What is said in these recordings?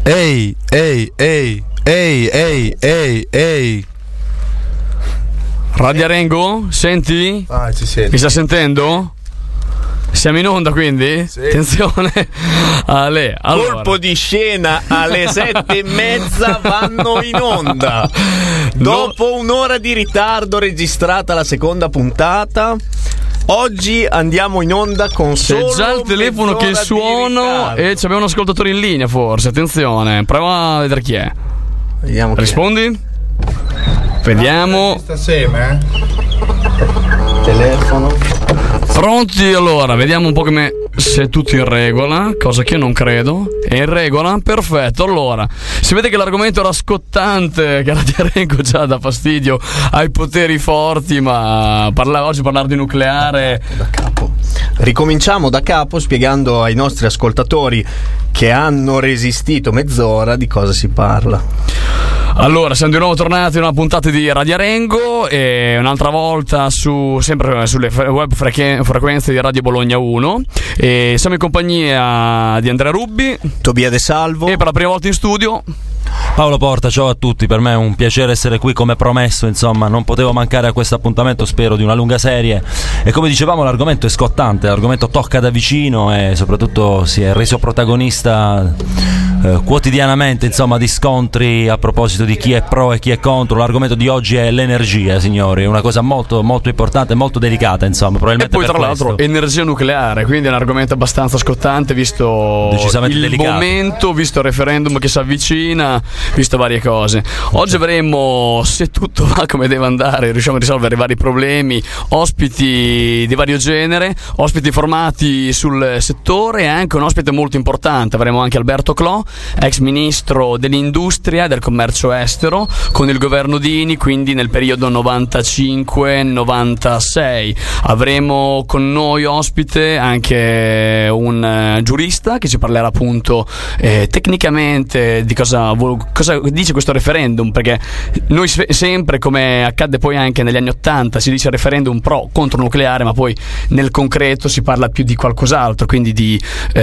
Ehi. Radio Arengo, senti? Ci senti. Mi sta sentendo? Siamo in onda quindi? Sì. Attenzione. Ale, allora. Colpo di scena alle 7:30 vanno in onda. Dopo un'ora di ritardo registrata la seconda puntata. Oggi andiamo in onda con solo C'è già il telefono che suona e abbiamo un ascoltatore in linea forse. Attenzione, prova a vedere chi è. Vediamo chi Rispondi? Vediamo. Assieme, Telefono. Pronti? Allora, vediamo un po' come se è tutto in regola, cosa che io non credo. È in regola? Perfetto. Allora, si vede che l'argomento era scottante, che Radio Arengo già dà fastidio ai poteri forti, ma oggi parlare di nucleare Da capo. Ricominciamo da capo spiegando ai nostri ascoltatori che hanno resistito mezz'ora di cosa si parla. Allora, siamo di nuovo tornati in una puntata di Radio Arengo e un'altra volta sempre sulle web frequenze di Radio Bologna 1 e siamo in compagnia di Andrea Rubbi, Tobia De Salvo e per la prima volta in studio Paolo Porta. Ciao a tutti, per me è un piacere essere qui come promesso, insomma non potevo mancare a questo appuntamento, spero di una lunga serie e come dicevamo l'argomento è scottante, l'argomento tocca da vicino e soprattutto si è reso protagonista quotidianamente, insomma, di scontri a proposito di chi è pro e chi è contro. L'argomento di oggi è l'energia, signori, è una cosa molto molto importante, molto delicata, insomma, probabilmente. E poi tra l'altro energia nucleare, quindi è un argomento abbastanza scottante visto decisamente il delicato. Momento, visto il referendum che si avvicina, visto varie cose. Oggi avremo, se tutto va come deve andare, riusciamo a risolvere i vari problemi, ospiti di vario genere, ospiti formati sul settore e anche un ospite molto importante. Avremo anche Alberto Clò, ex ministro dell'industria e del commercio estero con il governo Dini, quindi nel periodo 95-96. Avremo con noi ospite anche un giurista che ci parlerà appunto tecnicamente di cosa dice questo referendum, perché noi sempre, come accadde poi anche negli anni 80, si dice referendum pro contro nucleare, ma poi nel concreto si parla più di qualcos'altro, quindi di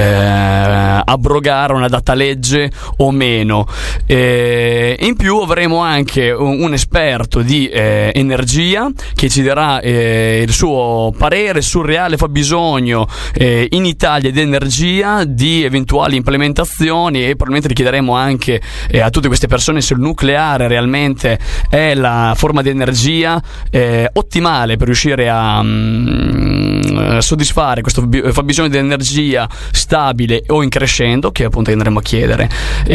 abrogare una data legge o meno. In più avremo anche un esperto di energia che ci darà il suo parere sul reale fabbisogno in Italia di energia, di eventuali implementazioni, e probabilmente richiederemo anche a tutte queste persone se il nucleare realmente è la forma di energia ottimale per riuscire a soddisfare questo fabbisogno di energia stabile o in crescendo, che appunto andremo a chiedere.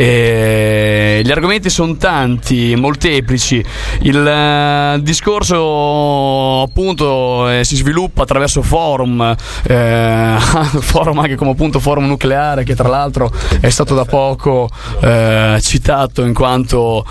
Gli argomenti sono tanti, molteplici. Il discorso appunto si sviluppa attraverso forum anche come appunto forum nucleare, che tra l'altro è stato da poco citato in quanto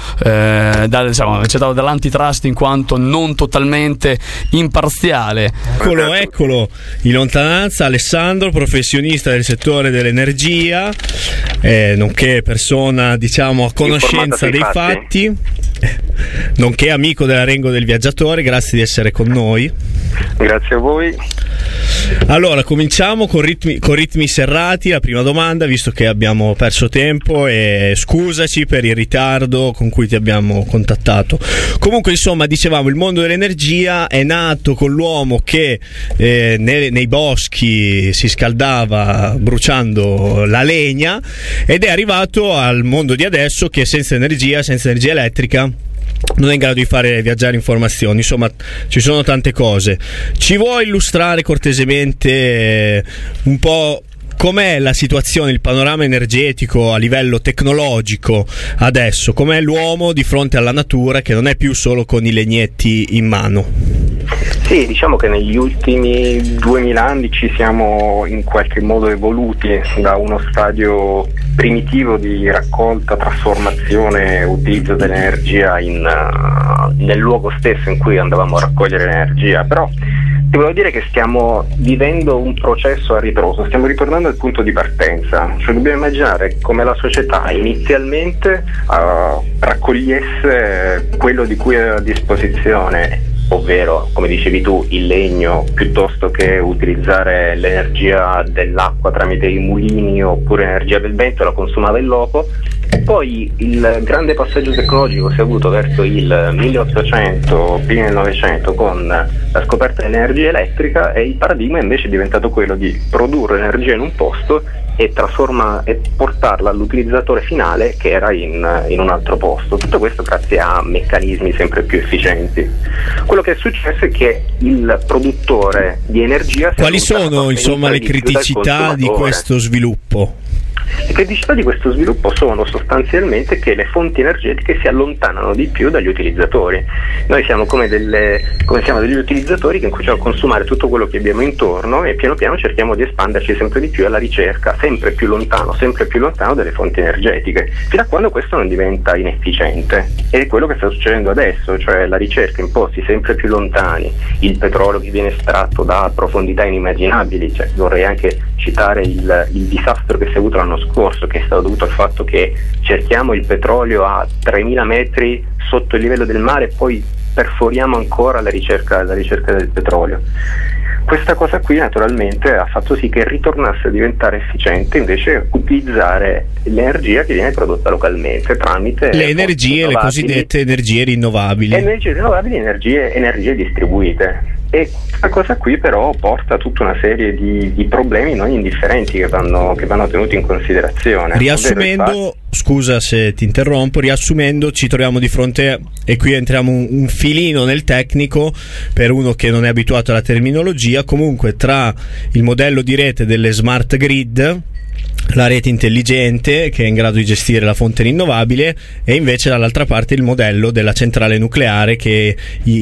citato dall'antitrust in quanto non totalmente imparziale. Eccolo in lontananza Alessandro, professionista del settore dell'energia, nonché persona diciamo a conoscenza dei fatti, nonché amico dell'Arengo del Viaggiatore. Grazie di essere con noi. Grazie a voi. Allora cominciamo con ritmi serrati. La prima domanda, visto che abbiamo perso tempo, e scusaci per il ritardo con cui ti abbiamo contattato. Comunque insomma, dicevamo, il mondo dell'energia è nato con l'uomo che nei boschi si scaldava bruciando la legna, ed è arrivato al mondo di adesso che senza energia elettrica non è in grado di fare viaggiare informazioni. Insomma, ci sono tante cose. Ci vuoi illustrare cortesemente un po' com'è la situazione, il panorama energetico a livello tecnologico adesso? Com'è l'uomo di fronte alla natura, che non è più solo con i legnetti in mano? Sì, diciamo che negli ultimi 2000 anni ci siamo in qualche modo evoluti da uno stadio primitivo di raccolta, trasformazione e utilizzo dell'energia nel luogo stesso in cui andavamo a raccogliere l'energia. Però ti volevo dire che stiamo vivendo un processo a ritroso, stiamo ritornando al punto di partenza. Cioè dobbiamo immaginare come la società inizialmente raccogliesse quello di cui aveva a disposizione, ovvero, come dicevi tu, il legno, piuttosto che utilizzare l'energia dell'acqua tramite i mulini oppure l'energia del vento, la consumava in loco, Poi il grande passaggio tecnologico si è avuto verso il 1800, prima del 900, con la scoperta dell'energia elettrica, e il paradigma invece è diventato quello di produrre energia in un posto e portarla all'utilizzatore finale che era in un altro posto. Tutto questo grazie a meccanismi sempre più efficienti. Quello che è successo è che il produttore di energia... Quali sono insomma le criticità di questo sviluppo? Le criticità di questo sviluppo sono sostanzialmente che le fonti energetiche si allontanano di più dagli utilizzatori. Noi siamo come siamo degli utilizzatori che cominciamo a consumare tutto quello che abbiamo intorno e piano piano cerchiamo di espanderci sempre di più alla ricerca sempre più lontano delle fonti energetiche, fino a quando questo non diventa inefficiente. Ed è quello che sta succedendo adesso, cioè la ricerca in posti sempre più lontani, il petrolio che viene estratto da profondità inimmaginabili. Vorrei anche citare il disastro che si è avuto l'anno scorso, che è stato dovuto al fatto che cerchiamo il petrolio a 3000 metri sotto il livello del mare e poi perforiamo ancora la ricerca del petrolio. Questa cosa qui naturalmente ha fatto sì che ritornasse a diventare efficiente invece utilizzare l'energia che viene prodotta localmente tramite le cosiddette energie rinnovabili. Energie distribuite. E questa cosa qui però porta a tutta una serie di problemi non indifferenti che vanno tenuti in considerazione. Riassumendo, scusa se ti interrompo, ci troviamo di fronte, e qui entriamo un filino nel tecnico per uno che non è abituato alla terminologia, comunque tra il modello di rete delle smart grid, la rete intelligente che è in grado di gestire la fonte rinnovabile, e invece dall'altra parte il modello della centrale nucleare che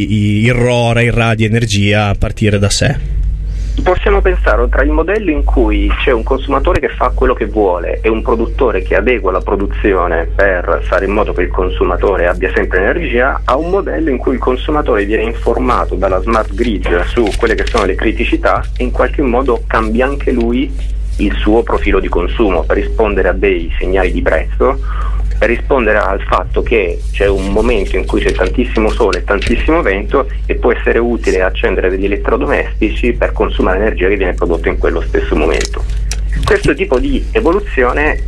irradia energia a partire da sé. Possiamo pensare tra il modello in cui c'è un consumatore che fa quello che vuole e un produttore che adegua la produzione per fare in modo che il consumatore abbia sempre energia, a un modello in cui il consumatore viene informato dalla smart grid su quelle che sono le criticità e in qualche modo cambia anche lui il suo profilo di consumo per rispondere a dei segnali di prezzo, per rispondere al fatto che c'è un momento in cui c'è tantissimo sole e tantissimo vento e può essere utile accendere degli elettrodomestici per consumare energia che viene prodotta in quello stesso momento. Questo tipo di evoluzione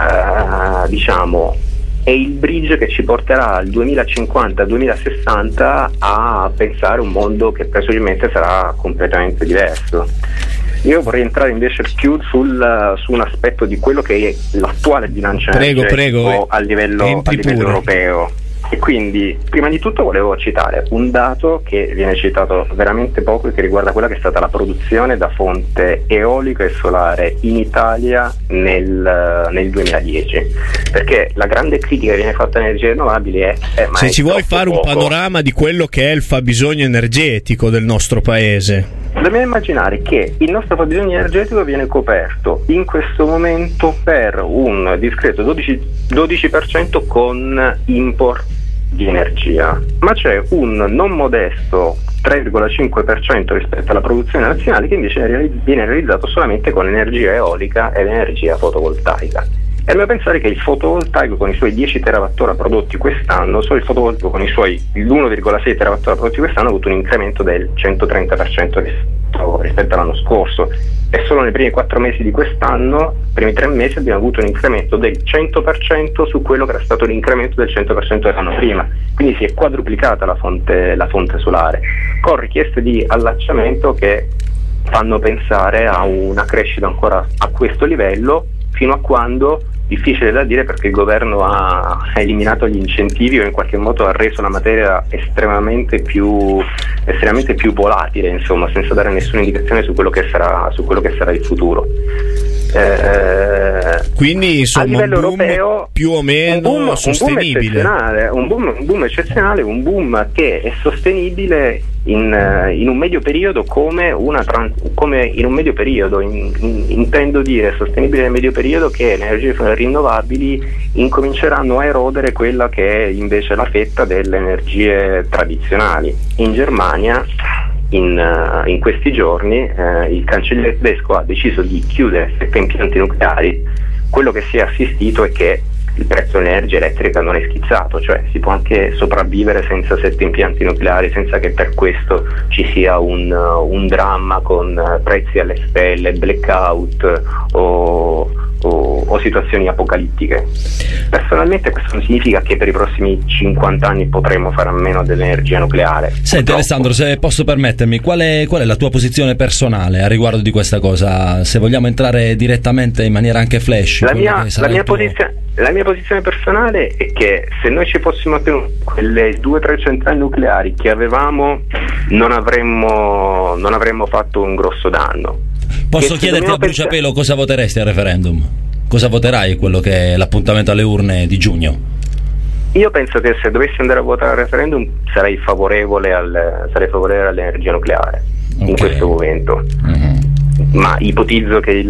è il bridge che ci porterà al 2050-2060 a pensare un mondo che presumibilmente sarà completamente diverso. Io vorrei entrare invece più su un aspetto di quello che è l'attuale bilancio energetico a livello europeo. E quindi prima di tutto volevo citare un dato che viene citato veramente poco e che riguarda quella che è stata la produzione da fonte eolica e solare in Italia nel 2010, perché la grande critica che viene fatta alle energie rinnovabili è se ci vuoi fare un panorama di quello che è il fabbisogno energetico del nostro paese. Dobbiamo immaginare che il nostro fabbisogno energetico viene coperto in questo momento per un discreto 12% con import di energia, ma c'è un non modesto 3,5% rispetto alla produzione nazionale che invece viene realizzato solamente con energia eolica ed energia fotovoltaica. E dobbiamo pensare che il fotovoltaico con i suoi 10 terawattora prodotti quest'anno, solo il fotovoltaico con i suoi 1,6 terawattora prodotti quest'anno ha avuto un incremento del 130% rispetto all'anno scorso, e solo nei primi 4 mesi di quest'anno, primi 3 mesi, abbiamo avuto un incremento del 100% su quello che era stato l'incremento del 100% dell'anno prima. Quindi si è quadruplicata la fonte solare, con richieste di allacciamento che fanno pensare a una crescita ancora a questo livello, fino a quando, difficile da dire perché il governo ha eliminato gli incentivi o in qualche modo ha reso la materia estremamente più volatile, insomma, senza dare nessuna indicazione su quello che sarà il futuro. Quindi insomma, a livello europeo più o meno sostenibile, un boom eccezionale, un boom che è sostenibile in un medio periodo come in un medio periodo, intendo dire sostenibile nel medio periodo che le energie rinnovabili incominceranno a erodere quella che è invece la fetta delle energie tradizionali. In Germania in questi giorni il cancelliere tedesco ha deciso di chiudere 7 impianti nucleari. Quello che si è assistito è che il prezzo dell'energia elettrica non è schizzato, cioè si può anche sopravvivere senza 7 impianti nucleari, senza che per questo ci sia un dramma con prezzi alle stelle, blackout o o situazioni apocalittiche. Personalmente questo non significa che per i prossimi 50 anni potremo fare a meno dell'energia nucleare. Senti Alessandro, se posso permettermi, qual è la tua posizione personale a riguardo di questa cosa? Se vogliamo entrare direttamente in maniera anche flash. La mia posizione personale è che se noi ci fossimo tenuti quelle 2-3 centrali nucleari che avevamo, non avremmo fatto un grosso danno. Posso chiederti a bruciapelo cosa voteresti al referendum? Cosa voterai quello che è l'appuntamento alle urne di giugno? Io penso che se dovessi andare a votare al referendum sarei favorevole all'energia nucleare in questo momento. Ma ipotizzo che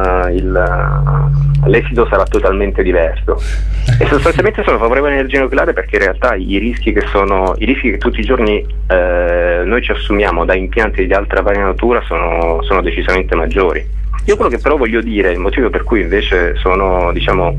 l'esito sarà totalmente diverso, e sostanzialmente sono favorevole all'energia nucleare perché in realtà i rischi che tutti i giorni noi ci assumiamo da impianti di altra varia natura sono decisamente maggiori. Io quello che però voglio dire, il motivo per cui invece sono,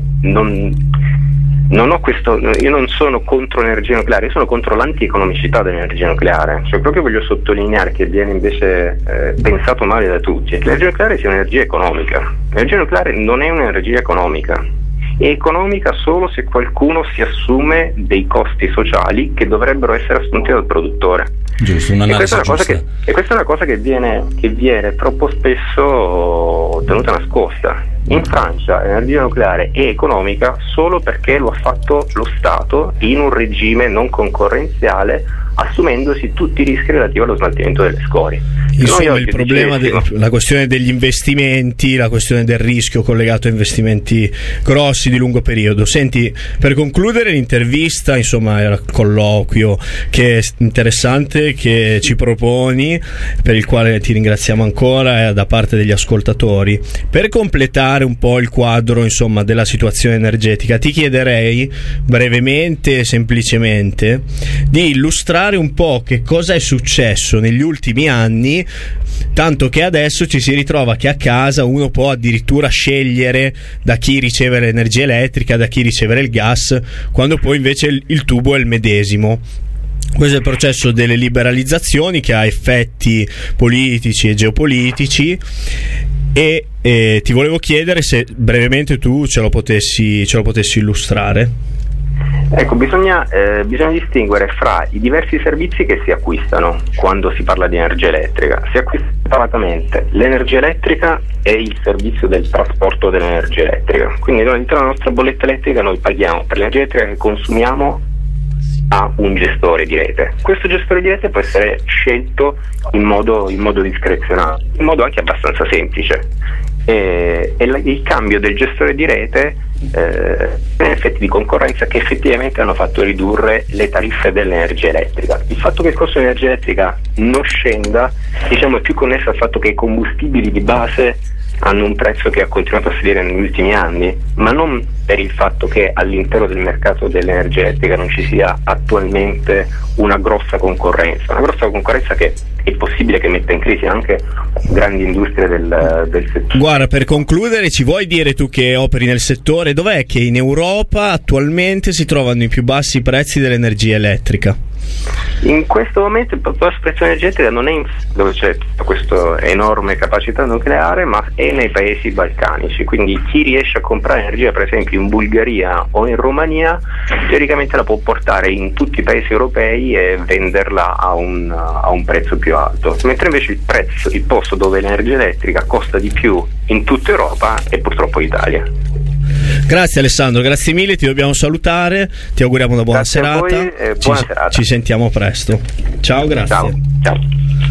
io non sono contro l'energia nucleare, io sono contro l'antieconomicità dell'energia nucleare. Cioè proprio voglio sottolineare che viene invece pensato male da tutti, che l'energia nucleare sia un'energia economica. L'energia nucleare non è un'energia economica, è economica solo se qualcuno si assume dei costi sociali che dovrebbero essere assunti dal produttore. Giusto, e questa è una cosa che viene troppo spesso tenuta nascosta. In Francia l'energia nucleare è economica solo perché lo ha fatto lo Stato in un regime non concorrenziale, assumendosi tutti i rischi relativi allo smaltimento delle scorie. Insomma, il problema la questione degli investimenti, la questione del rischio collegato a investimenti grossi di lungo periodo. Senti, per concludere l'intervista, insomma, era colloquio che è interessante, che ci proponi, per il quale ti ringraziamo ancora da parte degli ascoltatori. Per completare un po' il quadro, insomma, della situazione energetica, ti chiederei brevemente e semplicemente di illustrare un po' che cosa è successo negli ultimi anni, tanto che adesso ci si ritrova che a casa uno può addirittura scegliere da chi ricevere l'energia elettrica, da chi ricevere il gas, quando poi invece il tubo è il medesimo. Questo è il processo delle liberalizzazioni che ha effetti politici e geopolitici, e ti volevo chiedere se brevemente tu ce lo potessi illustrare. Ecco, bisogna distinguere fra i diversi servizi che si acquistano quando si parla di energia elettrica. Si acquista separatamente l'energia elettrica e il servizio del trasporto dell'energia elettrica. Quindi noi all'interno della nostra bolletta elettrica noi paghiamo per l'energia elettrica che consumiamo a un gestore di rete. Questo gestore di rete può essere scelto in modo discrezionale, in modo anche abbastanza semplice. E il cambio del gestore di rete effetti di concorrenza che effettivamente hanno fatto ridurre le tariffe dell'energia elettrica. Il fatto che il costo dell'energia elettrica non scenda, diciamo, è più connesso al fatto che i combustibili di base hanno un prezzo che ha continuato a salire negli ultimi anni, ma non per il fatto che all'interno del mercato dell'energia elettrica non ci sia attualmente una grossa concorrenza che è possibile che metta in crisi anche grandi industrie del settore. Guarda, per concludere, ci vuoi dire, tu che operi nel settore, dov'è che in Europa attualmente si trovano i più bassi prezzi dell'energia elettrica? In questo momento il prezzo energetica non è dove c'è questa enorme capacità nucleare, ma è nei paesi balcanici. Quindi chi riesce a comprare energia per esempio in Bulgaria o in Romania teoricamente la può portare in tutti i paesi europei e venderla a un prezzo più alto, mentre invece il posto dove l'energia elettrica costa di più in tutta Europa è purtroppo l'Italia. Grazie Alessandro, grazie mille, ti dobbiamo salutare, ti auguriamo una buona serata. Voi, buona serata. Ci sentiamo presto. Ciao, grazie. Ciao.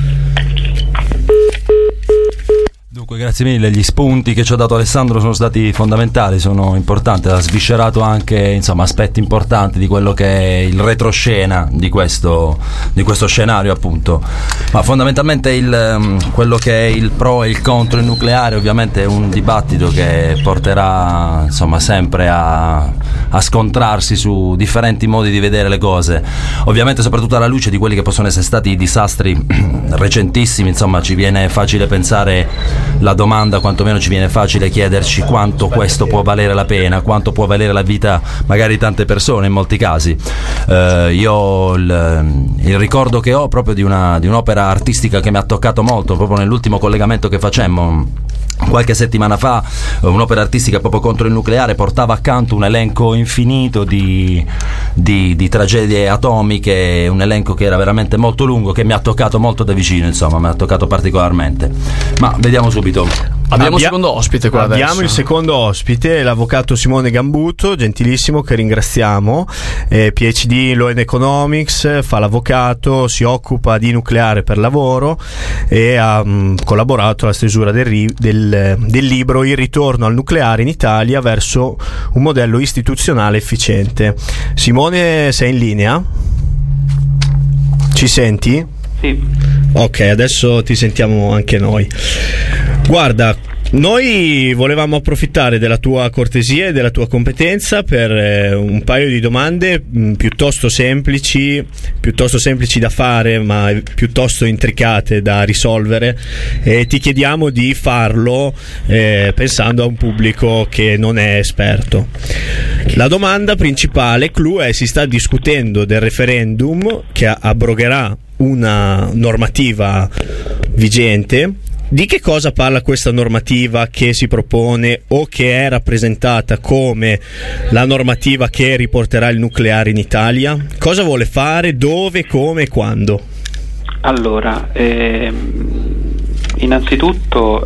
Dunque, grazie mille, gli spunti che ci ha dato Alessandro sono stati fondamentali, sono importanti, ha sviscerato anche, insomma, aspetti importanti di quello che è il retroscena di questo scenario, appunto. Ma fondamentalmente quello che è il pro e il contro il nucleare ovviamente è un dibattito che porterà, insomma, sempre a scontrarsi su differenti modi di vedere le cose, ovviamente soprattutto alla luce di quelli che possono essere stati i disastri recentissimi. Insomma, ci viene facile pensare la domanda, quantomeno ci viene facile chiederci quanto questo può valere la pena, quanto può valere la vita magari di tante persone in molti casi. Io il ricordo che ho proprio di un'opera artistica che mi ha toccato molto proprio nell'ultimo collegamento che facemmo qualche settimana fa, un'opera artistica proprio contro il nucleare, portava accanto un elenco infinito di tragedie atomiche, un elenco che era veramente molto lungo, che mi ha toccato molto da vicino, insomma, mi ha toccato particolarmente. Ma vediamo subito. Abbiamo un secondo ospite qua Abbiamo adesso. il secondo ospite, l'avvocato Simone Gambuto, gentilissimo, che ringraziamo, PhD in Law and Economics, fa l'avvocato, si occupa di nucleare per lavoro e ha collaborato alla stesura del libro Il ritorno al nucleare in Italia verso un modello istituzionale efficiente. Simone, sei in linea? Ci senti? Sì. Ok, adesso ti sentiamo anche noi. Guarda, noi volevamo approfittare della tua cortesia e della tua competenza per un paio di domande piuttosto semplici da fare, ma piuttosto intricate da risolvere, e ti chiediamo di farlo pensando a un pubblico che non è esperto. La domanda principale, clou, è: si sta discutendo del referendum che abrogherà una normativa vigente. Di che cosa parla questa normativa che si propone o che è rappresentata come la normativa che riporterà il nucleare in Italia? Cosa vuole fare, dove, come e quando? Allora, innanzitutto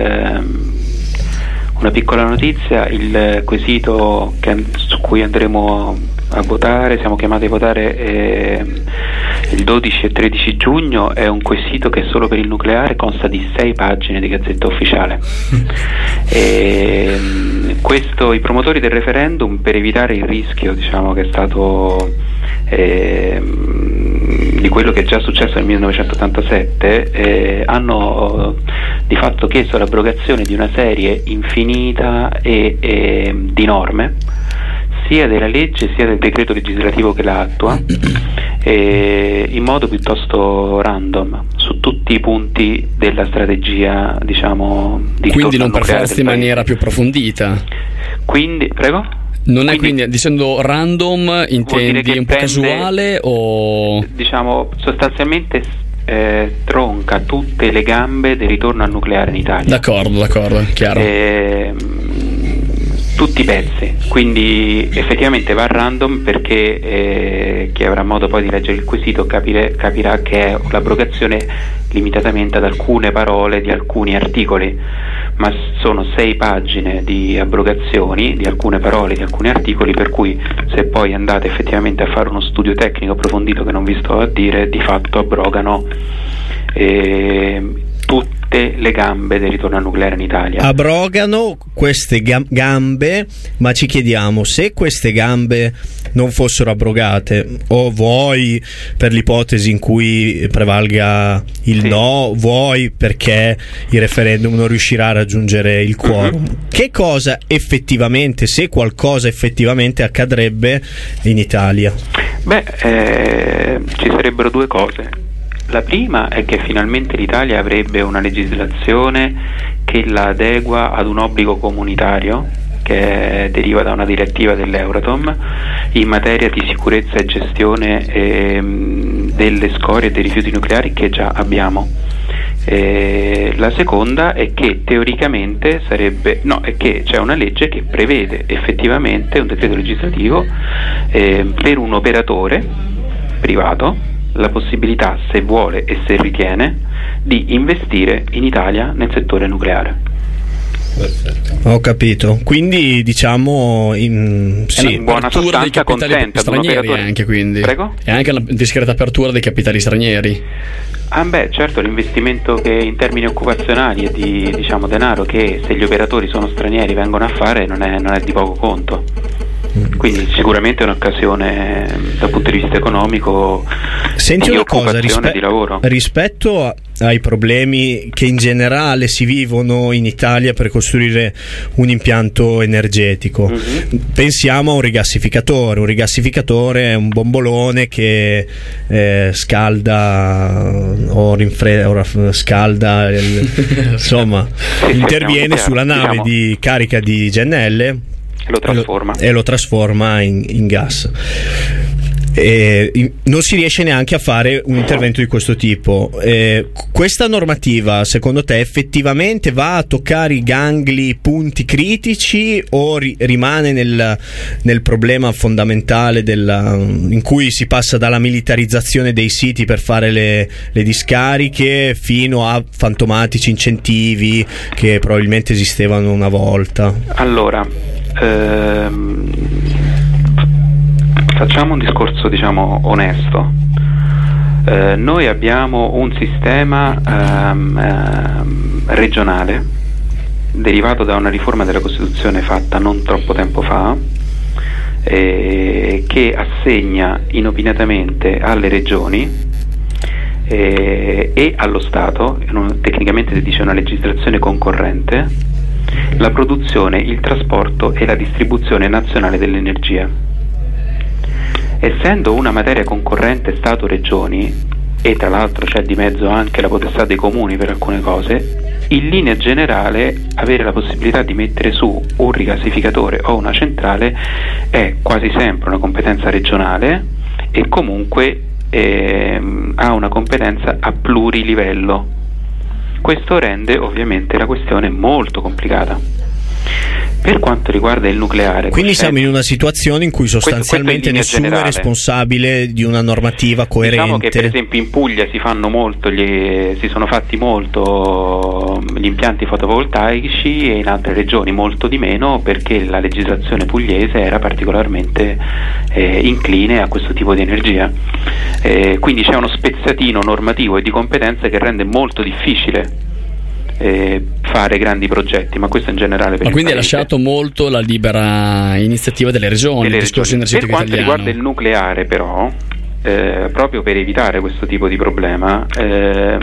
una piccola notizia: il quesito su cui andremo a votare, siamo chiamati a votare il 12 e 13 giugno, è un quesito che solo per il nucleare consta di 6 pagine di Gazzetta Ufficiale. I promotori del referendum, per evitare il rischio, diciamo, che è stato di quello che è già successo nel 1987, hanno di fatto chiesto l'abrogazione di una serie infinita di norme, sia della legge sia del decreto legislativo che la attua, in modo piuttosto random su tutti i punti della strategia, diciamo, di quindi non per forza in maniera più approfondita. Quindi, prego? Non è quindi, dicendo random, intendi un po' casuale o... Diciamo, sostanzialmente tronca tutte le gambe del ritorno al nucleare in Italia. D'accordo, chiaro. Tutti i pezzi, quindi effettivamente va a random, perché chi avrà modo poi di leggere il quesito capirà che è l'abrogazione limitatamente ad alcune parole di alcuni articoli, ma sono 6 pagine di abrogazioni di alcune parole di alcuni articoli, per cui se poi andate effettivamente a fare uno studio tecnico approfondito, che non vi sto a dire, di fatto abrogano tutte le gambe del ritorno al nucleare in Italia. Abrogano queste gambe, ma ci chiediamo, se queste gambe non fossero abrogate, o vuoi per l'ipotesi in cui prevalga il no, vuoi perché il referendum non riuscirà a raggiungere il quorum, che cosa effettivamente, se qualcosa effettivamente accadrebbe in Italia? Ci sarebbero due cose. La prima è che finalmente l'Italia avrebbe una legislazione che la adegua ad un obbligo comunitario che deriva da una direttiva dell'Euratom in materia di sicurezza e gestione delle scorie e dei rifiuti nucleari, che già abbiamo. La seconda è che teoricamente è che c'è una legge che prevede effettivamente, un decreto legislativo, per un operatore privato, la possibilità, se vuole e se ritiene, di investire in Italia nel settore nucleare. Perfetto. Ho capito. Quindi diciamo sì, in buona apertura dei capitali stranieri anche, quindi. Prego? E anche una discreta apertura dei capitali stranieri. Certo, l'investimento che in termini occupazionali e di, diciamo, denaro, che se gli operatori sono stranieri vengono a fare, non è di poco conto. Quindi sicuramente è un'occasione dal punto di vista economico. Senti di una cosa, di lavoro. Rispetto ai problemi che in generale si vivono in Italia per costruire un impianto energetico, pensiamo a un rigassificatore. Un rigassificatore è un bombolone che scalda o scalda insomma, interviene sulla nave di carica di GNL lo trasforma e lo trasforma in gas. non si riesce neanche a fare un intervento di questo tipo. Questa normativa secondo te effettivamente va a toccare i gangli, i punti critici, o rimane nel problema fondamentale in cui si passa dalla militarizzazione dei siti per fare le discariche fino a fantomatici incentivi che probabilmente esistevano una volta? Allora, facciamo un discorso, diciamo, onesto. Noi abbiamo un sistema regionale derivato da una riforma della Costituzione fatta non troppo tempo fa, che assegna inopinatamente alle regioni e allo Stato, tecnicamente si dice una legislazione concorrente, la produzione, il trasporto e la distribuzione nazionale dell'energia. Essendo una materia concorrente Stato-Regioni, e tra l'altro c'è di mezzo anche la potestà dei comuni per alcune cose, in linea generale avere la possibilità di mettere su un rigassificatore o una centrale è quasi sempre una competenza regionale e comunque ha una competenza a plurilivello. Questo rende ovviamente la questione molto complicata. Per quanto riguarda il nucleare, quindi siamo in una situazione in cui sostanzialmente nessuno è responsabile di una normativa coerente. Diciamo che per esempio in Puglia si sono fatti molto gli impianti fotovoltaici, e in altre regioni molto di meno, perché la legislazione pugliese era particolarmente incline a questo tipo di energia. Quindi c'è uno spezzatino normativo e di competenze che rende molto difficile fare grandi progetti, ma questo in generale per ma quindi è lasciato molto la libera iniziativa delle regioni, il discorso energetico italiano. Per quanto riguarda il nucleare però, proprio per evitare questo tipo di problema, sia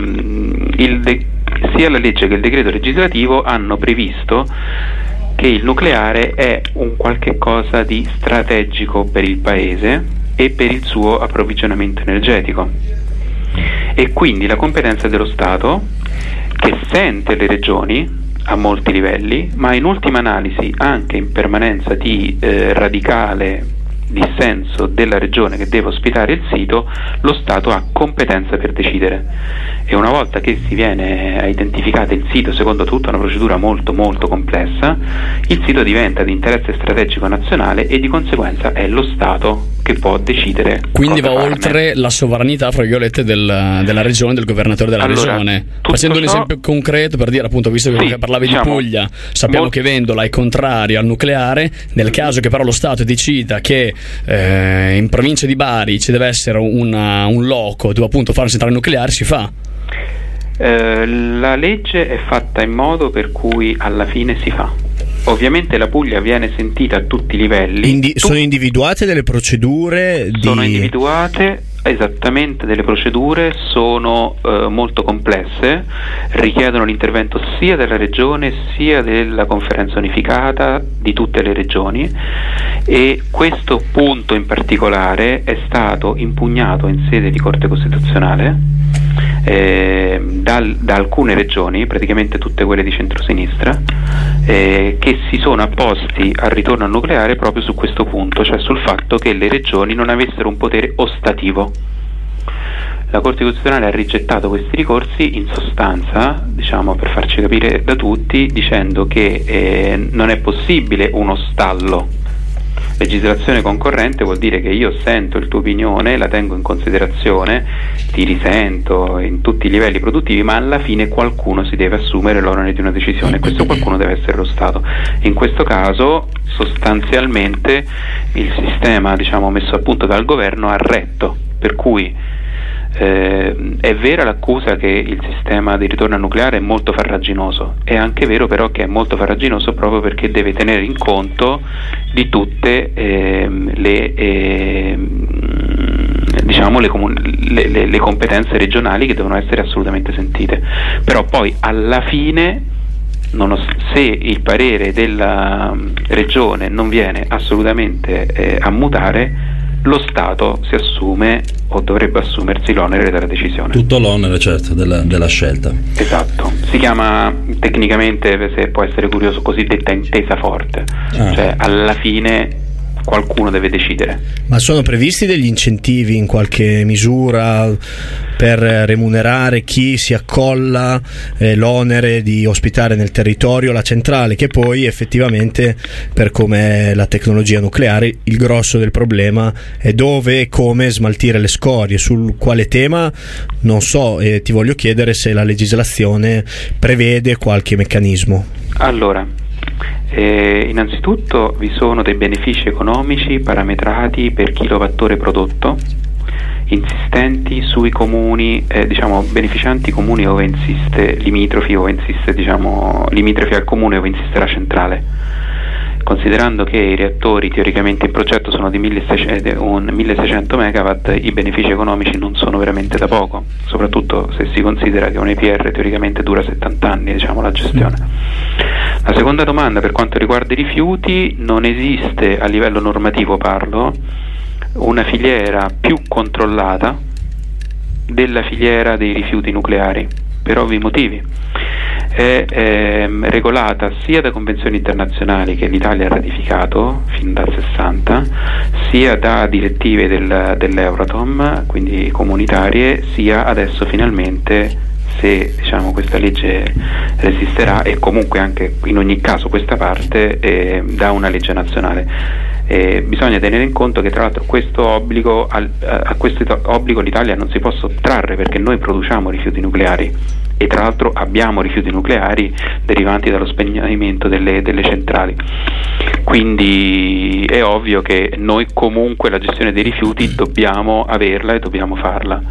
la legge che il decreto legislativo hanno previsto che il nucleare è un qualche cosa di strategico per il paese e per il suo approvvigionamento energetico, e quindi la competenza dello Stato, che sente le regioni a molti livelli, ma in ultima analisi anche in permanenza di radicale dissenso della regione che deve ospitare il sito, lo Stato ha competenza per decidere. E una volta che si viene identificato il sito secondo tutta una procedura molto molto complessa, il sito diventa di interesse strategico nazionale e di conseguenza è lo Stato che può decidere. Quindi va oltre la sovranità, fra virgolette, della regione, del governatore della regione. Facendo un esempio concreto per dire, appunto, visto che parlavi di Puglia, sappiamo che Vendola è contrario al nucleare. Nel caso che però lo Stato decida che in provincia di Bari ci deve essere un loco dove appunto fare una centrale nucleare, si fa. La legge è fatta in modo per cui alla fine si fa. Ovviamente la Puglia viene sentita a tutti i livelli. Sono individuate delle procedure? Sono individuate esattamente delle procedure, sono molto complesse, richiedono l'intervento sia della regione sia della conferenza unificata di tutte le regioni, e questo punto in particolare è stato impugnato in sede di Corte Costituzionale da alcune regioni, praticamente tutte quelle di centrosinistra, che si sono apposti al ritorno al nucleare proprio su questo punto, cioè sul fatto che le regioni non avessero un potere ostativo. La Corte Costituzionale ha rigettato questi ricorsi, in sostanza, diciamo, per farci capire da tutti, dicendo che non è possibile uno stallo. Legislazione concorrente vuol dire che io sento il tuo opinione, la tengo in considerazione, ti risento in tutti i livelli produttivi, ma alla fine qualcuno si deve assumere l'onere di una decisione, e questo qualcuno deve essere lo Stato. In questo caso sostanzialmente il sistema, diciamo, messo a punto dal governo ha retto, per cui è vera l'accusa che il sistema di ritorno al nucleare è molto farraginoso, è anche vero però che è molto farraginoso proprio perché deve tenere in conto di tutte le competenze regionali che devono essere assolutamente sentite. Però poi alla fine, se il parere della regione non viene assolutamente a mutare, lo Stato si assume o dovrebbe assumersi l'onere della decisione. Tutto l'onere, certo, della scelta. Esatto, si chiama tecnicamente, se può essere curioso, cosiddetta intesa forte. Cioè alla fine qualcuno deve decidere. Ma sono previsti degli incentivi in qualche misura per remunerare chi si accolla l'onere di ospitare nel territorio la centrale, che poi effettivamente, per come è la tecnologia nucleare, il grosso del problema è dove e come smaltire le scorie, sul quale tema non so, e ti voglio chiedere se la legislazione prevede qualche meccanismo. Allora, innanzitutto vi sono dei benefici economici parametrati per kilowattora prodotto, insistenti sui comuni, beneficianti comuni ove insiste limitrofi, limitrofi al comune ove insiste la centrale. Considerando che i reattori teoricamente in progetto sono di 1600 megawatt, i benefici economici non sono veramente da poco, soprattutto se si considera che un EPR teoricamente dura 70 anni, la gestione. La seconda domanda, per quanto riguarda i rifiuti, non esiste, a livello normativo parlo, una filiera più controllata della filiera dei rifiuti nucleari, per ovvi motivi. È regolata sia da convenzioni internazionali che l'Italia ha ratificato fin dal 60, sia da direttive dell'Euratom, quindi comunitarie, sia adesso finalmente, se questa legge resisterà, e comunque anche in ogni caso questa parte da una legge nazionale. Bisogna tenere in conto che tra l'altro questo obbligo l'Italia non si può sottrarre, perché noi produciamo rifiuti nucleari e tra l'altro abbiamo rifiuti nucleari derivanti dallo spegnimento delle centrali, quindi è ovvio che noi comunque la gestione dei rifiuti dobbiamo averla e dobbiamo farla.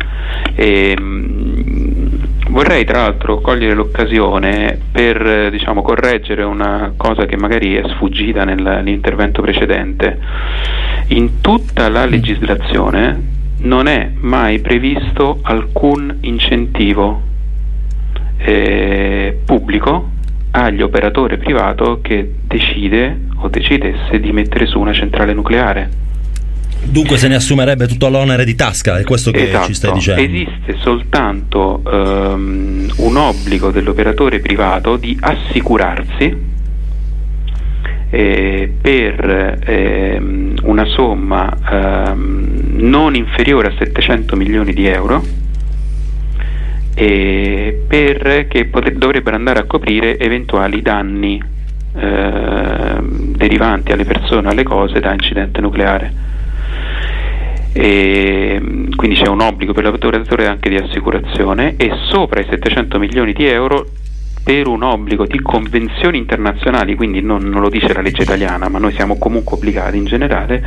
Vorrei tra l'altro cogliere l'occasione per correggere una cosa che magari è sfuggita nell'intervento precedente. In tutta la legislazione non è mai previsto alcun incentivo pubblico agli operatori privato che decide o decidesse di mettere su una centrale nucleare. Dunque se ne assumerebbe tutto l'onere di tasca, è questo che ci stai dicendo? Esiste soltanto un obbligo dell'operatore privato di assicurarsi per una somma non inferiore a 700 milioni di euro, che dovrebbero andare a coprire eventuali danni derivanti alle persone o alle cose da incidente nucleare. Quindi c'è un obbligo per l'operatore anche di assicurazione, e sopra i 700 milioni di euro per un obbligo di convenzioni internazionali, quindi non lo dice la legge italiana, ma noi siamo comunque obbligati in generale,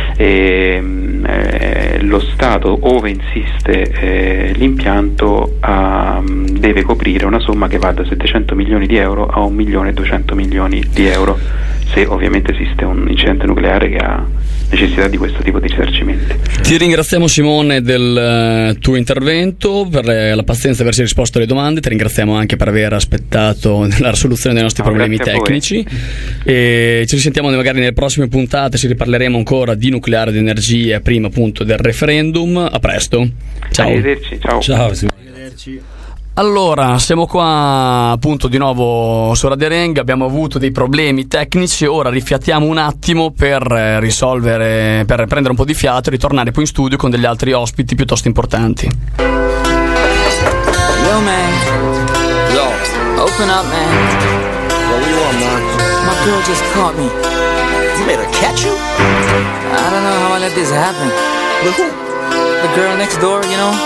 lo Stato, ove insiste l'impianto, deve coprire una somma che va da 700 milioni di euro a 1.200 milioni di euro, se ovviamente esiste un incidente nucleare che ha necessità di questo tipo di risarcimenti. Ti ringraziamo, Simone, del tuo intervento, per la pazienza di averci risposto alle domande. Ti ringraziamo anche per aver aspettato la risoluzione dei nostri problemi tecnici, e ci risentiamo magari nelle prossime puntate. Ci riparleremo ancora di nucleare, di energia, prima appunto del referendum. A presto, ciao. Arrivederci, ciao. Arrivederci. Allora, siamo qua appunto di nuovo su Radio Arenga. Abbiamo avuto dei problemi tecnici, ora rifiattiamo un attimo per risolvere, per prendere un po' di fiato e ritornare poi in studio con degli altri ospiti piuttosto importanti. Yo man, yo, open up man. What do you want, man? My girl just caught me. You made her catch you? I don't know how I let this happen. With who? The girl next door, you know.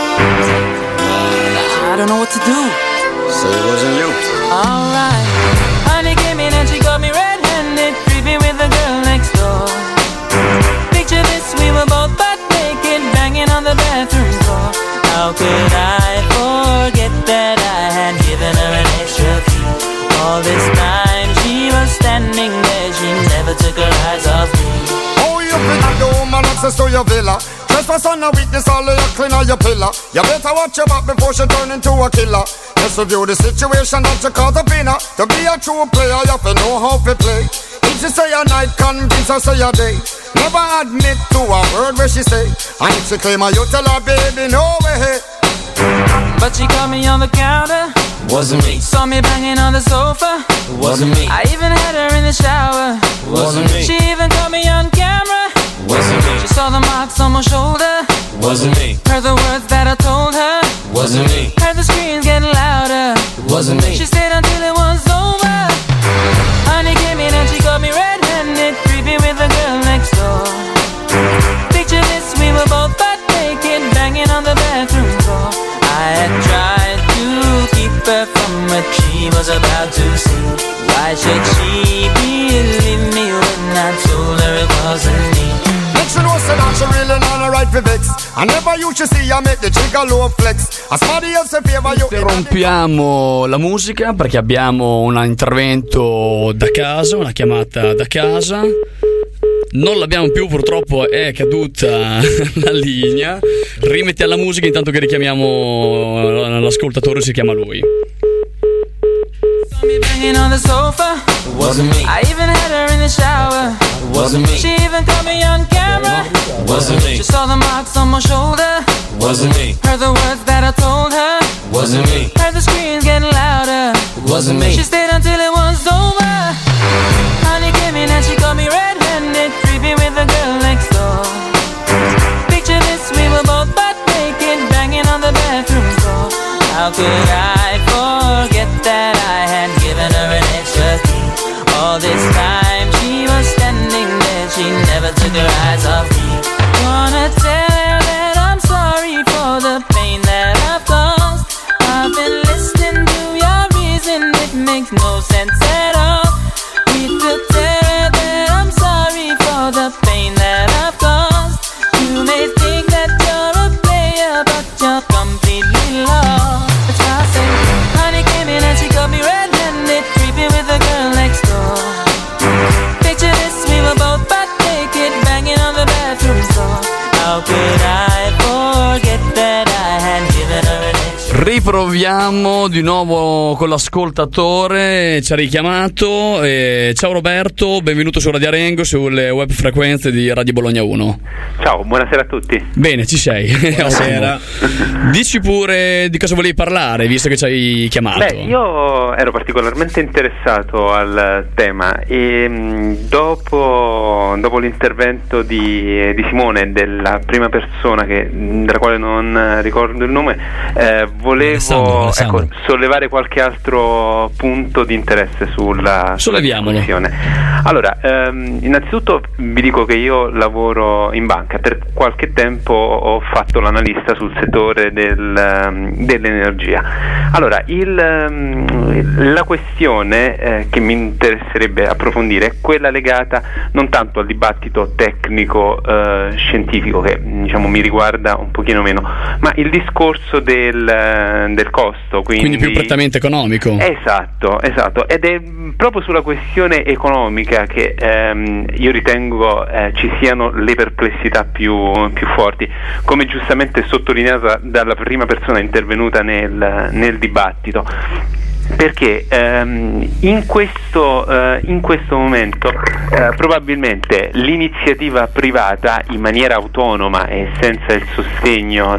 I don't know what to do. So it wasn't you. Alright. Honey came in and she got me red-handed, creeping with the girl next door. Picture this, we were both butt naked, banging on the bathroom floor. How could I forget that I had given her an extra key? All this time she was standing there, she never took her eyes off me. Oh, you bring the woman access to your villa. Trespass on a witness, all of your clean on your pillar. You better watch your back before she turn into a killer. Just review the situation that you caught up in her. To be a true player, you have to know how to play. If she say a night, convince her say a day. Never admit to a word where she say. And if she claim her, you tell her, baby, no way. But she caught me on the counter. Wasn't me. Saw me banging on the sofa. Wasn't me. I even had her in the shower. Wasn't me. She even caught me on camera. Wasn't me. She saw the marks on my shoulder. Wasn't me. Heard the words that I told her. Wasn't me. Heard the screams getting louder. Wasn't me. She stayed until it was over. Honey came in and she got me red-handed, creepy with the girl next door. Picture this, we were both butt naked, banging on the bathroom floor. I had tried to keep her from what she was about to see. Why should she believe me when I told her it wasn't me? She knows that she really not right for vex. I never used to see I make the trigger low flex. As somebody else in favor you. Interrompiamo la musica perché abbiamo un intervento da casa, una chiamata da casa. Non l'abbiamo più, purtroppo è caduta la linea. Rimettiamo la musica intanto che richiamiamo l'ascoltatore, si chiama lui. Me banging on the sofa. It wasn't me. I even had her in the shower. It wasn't me. She even caught me on camera. It wasn't me. She saw the marks on my shoulder. It wasn't me. Heard the words that I told her. It wasn't me. Heard the screams getting louder. It wasn't me. She stayed until it was over. Honey came in and she got me red-handed, creepy with the girl next door. Picture this, we were both butt naked, banging on the bathroom floor. How could I forget that I had given her an extra key? All this time she was standing there, she never took her eyes off me. Wanna tell her that I'm sorry for the pain that I've caused. I've been listening to your reason, it makes no sense at all. Need to tell her that I'm sorry for the pain that I've caused. You may think that you're a player, but you're completely lost. That's why I say, honey came in and she got me red-handed, creepy with the girl next door. Picture this, we were both butt naked, banging on the bathroom floor. How could I forget that I had given her an extra? Riproviamo di nuovo con l'ascoltatore, ci ha richiamato. Ciao Roberto, benvenuto su Radio Arengo, sulle web frequenze di Radio Bologna 1. Ciao, buonasera a tutti. Bene, ci sei. Buonasera. Dici pure di cosa volevi parlare, visto che ci hai chiamato. Beh, io ero particolarmente interessato al tema e dopo l'intervento di Simone, della prima persona della quale non ricordo il nome, volevo Alessandro. sollevare qualche altro punto di interesse sulla discussione. Allora, innanzitutto vi dico che io lavoro in banca, per qualche tempo ho fatto l'analista sul settore dell'energia. Allora, la questione che mi interesserebbe approfondire è quella legata non tanto al dibattito tecnico scientifico, che diciamo mi riguarda un pochino meno, ma il discorso del costo, quindi più prettamente economico. Esatto, ed è proprio sulla questione economica che io ritengo ci siano le perplessità più forti, come giustamente sottolineata dalla prima persona intervenuta nel dibattito. Perché in questo momento probabilmente l'iniziativa privata, in maniera autonoma e senza il sostegno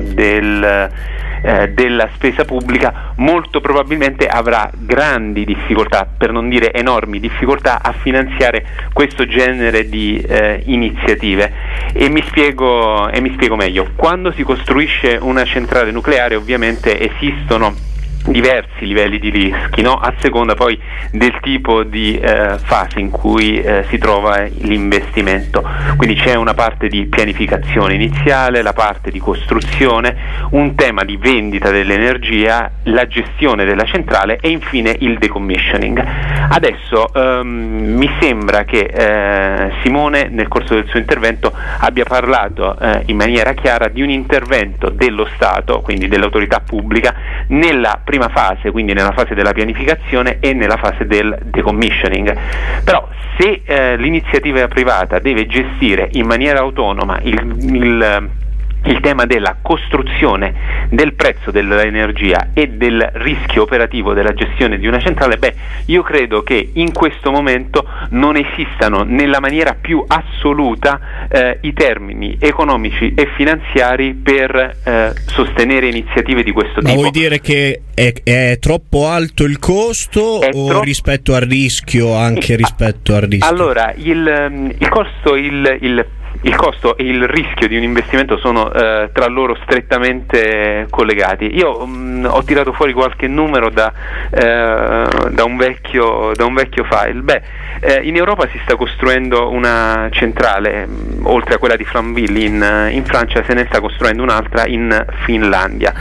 della spesa pubblica, molto probabilmente avrà grandi difficoltà, per non dire enormi difficoltà, a finanziare questo genere di iniziative. E mi spiego meglio. Quando si costruisce una centrale nucleare, ovviamente esistono diversi livelli di rischi, no? A seconda poi del tipo di fase in cui si trova l'investimento. Quindi c'è una parte di pianificazione iniziale, la parte di costruzione, un tema di vendita dell'energia, la gestione della centrale e infine il decommissioning. Adesso mi sembra che Simone nel corso del suo intervento abbia parlato in maniera chiara di un intervento dello Stato, quindi dell'autorità pubblica, nella prima fase, quindi nella fase della pianificazione e nella fase del decommissioning. Però se l'iniziativa privata deve gestire in maniera autonoma il tema della costruzione, del prezzo dell'energia e del rischio operativo della gestione di una centrale, io credo che in questo momento non esistano nella maniera più assoluta i termini economici e finanziari per sostenere iniziative di questo tipo. Ma vuoi dire che è troppo alto il costo rispetto al rischio, anche rispetto al rischio? Allora, il costo, il il costo e il rischio di un investimento sono tra loro strettamente collegati. Io ho tirato fuori qualche numero da un vecchio file. In Europa si sta costruendo una centrale, oltre a quella di Flamanville in Francia, se ne sta costruendo un'altra in Finlandia.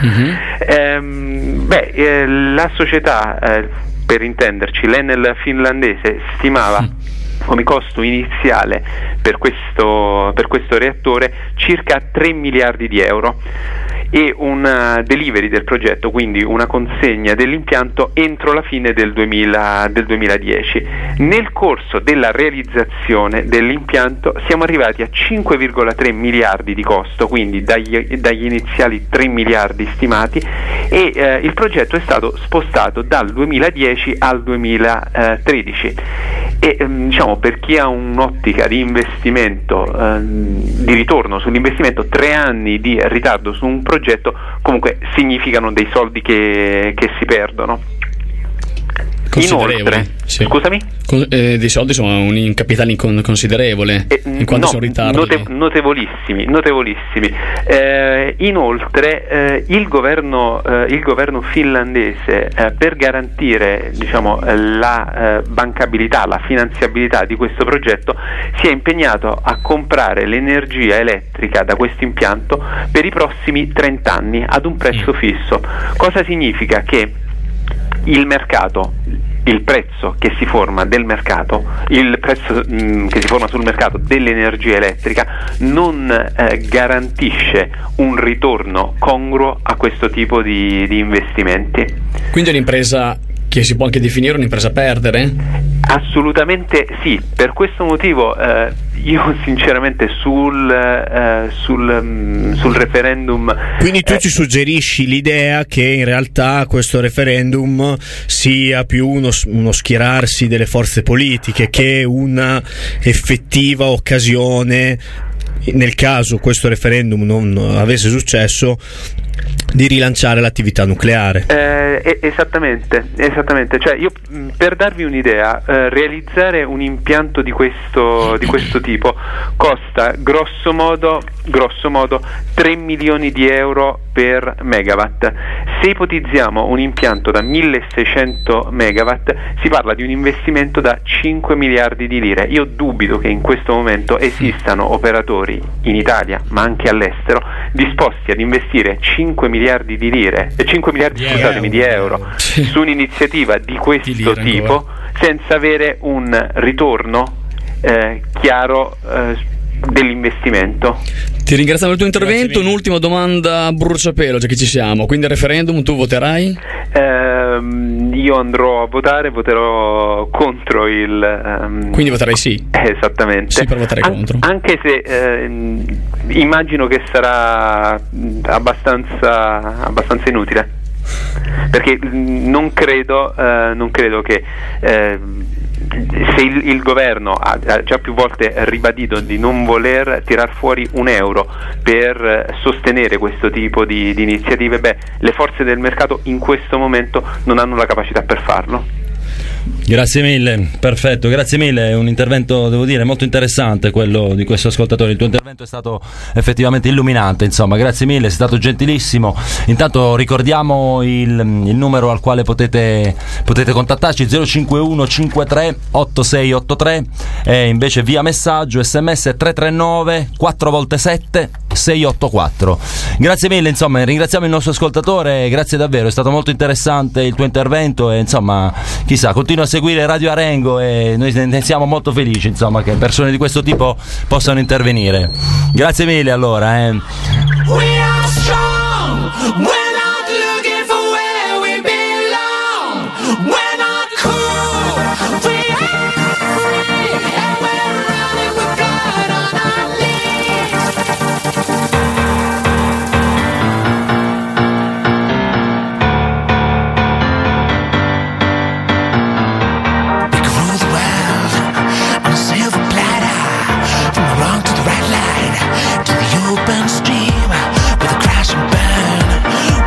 La società, per intenderci, l'Enel finlandese stimava come costo iniziale per questo reattore circa 3 miliardi di euro e un delivery del progetto, quindi una consegna dell'impianto entro la fine del 2010. Nel corso della realizzazione dell'impianto siamo arrivati a 5,3 miliardi di costo, quindi dagli iniziali 3 miliardi stimati, e il progetto è stato spostato dal 2010 al 2013. E diciamo, per chi ha un'ottica di investimento, di ritorno sull'investimento, 3 anni di ritardo su un progetto comunque significano dei soldi che si perdono. Inoltre, sì. Scusami? Dei soldi sono un capitale considerevole, in quanto sono ritardi. Notevolissimi. Inoltre, il governo finlandese, per garantire, diciamo, la bancabilità, la finanziabilità di questo progetto, si è impegnato a comprare l'energia elettrica da questo impianto per i prossimi 30 anni ad un prezzo fisso. Cosa significa? Che il prezzo che si forma del mercato, il prezzo che si forma sul mercato dell'energia elettrica non garantisce un ritorno congruo a questo tipo di investimenti. Quindi è un'impresa che si può anche definire un'impresa a perdere? Assolutamente sì, per questo motivo io sinceramente sul referendum... Quindi tu ci suggerisci l'idea che in realtà questo referendum sia più uno schierarsi delle forze politiche che una effettiva occasione, nel caso questo referendum non avesse successo, di rilanciare l'attività nucleare. Esattamente. Cioè, io, per darvi un'idea, realizzare un impianto di questo tipo costa grosso modo 3 milioni di euro per megawatt. Se ipotizziamo un impianto da 1600 megawatt, si parla di un investimento da 5 miliardi di lire. Io dubito che in questo momento esistano operatori in Italia, ma anche all'estero, disposti ad investire 5 miliardi di euro su un'iniziativa di questo tipo senza avere un ritorno chiaro dell'investimento. Ti ringraziamo per il tuo intervento. Un'ultima domanda a bruciapelo, già che ci siamo. Quindi il referendum tu voterai? Io andrò a voterò contro il... Quindi voterai sì? Esattamente. Sì, per votare contro. Anche se immagino che sarà abbastanza inutile, perché non credo che se il governo ha già più volte ribadito di non voler tirar fuori un euro per sostenere questo tipo di iniziative, le forze del mercato in questo momento non hanno la capacità per farlo. Grazie mille, perfetto, grazie mille, è un intervento, devo dire, molto interessante quello di questo ascoltatore. Il tuo intervento è stato effettivamente illuminante, insomma, grazie mille, sei stato gentilissimo. Intanto ricordiamo il numero al quale potete contattarci, 051 53 8683, e invece via messaggio SMS 339 4x7 684. Grazie mille, insomma, ringraziamo il nostro ascoltatore, grazie davvero, è stato molto interessante il tuo intervento e insomma, chissà, continua a seguire Radio Arengo e noi ne siamo molto felici, insomma, che persone di questo tipo possano intervenire. Grazie mille, allora. We are strong. We're not looking for where we belong. We're not cool. We are free. And we're running with blood on our knees. We can rule the world on a silver platter. From the wrong to the right line, to the open stream with a crash and burn.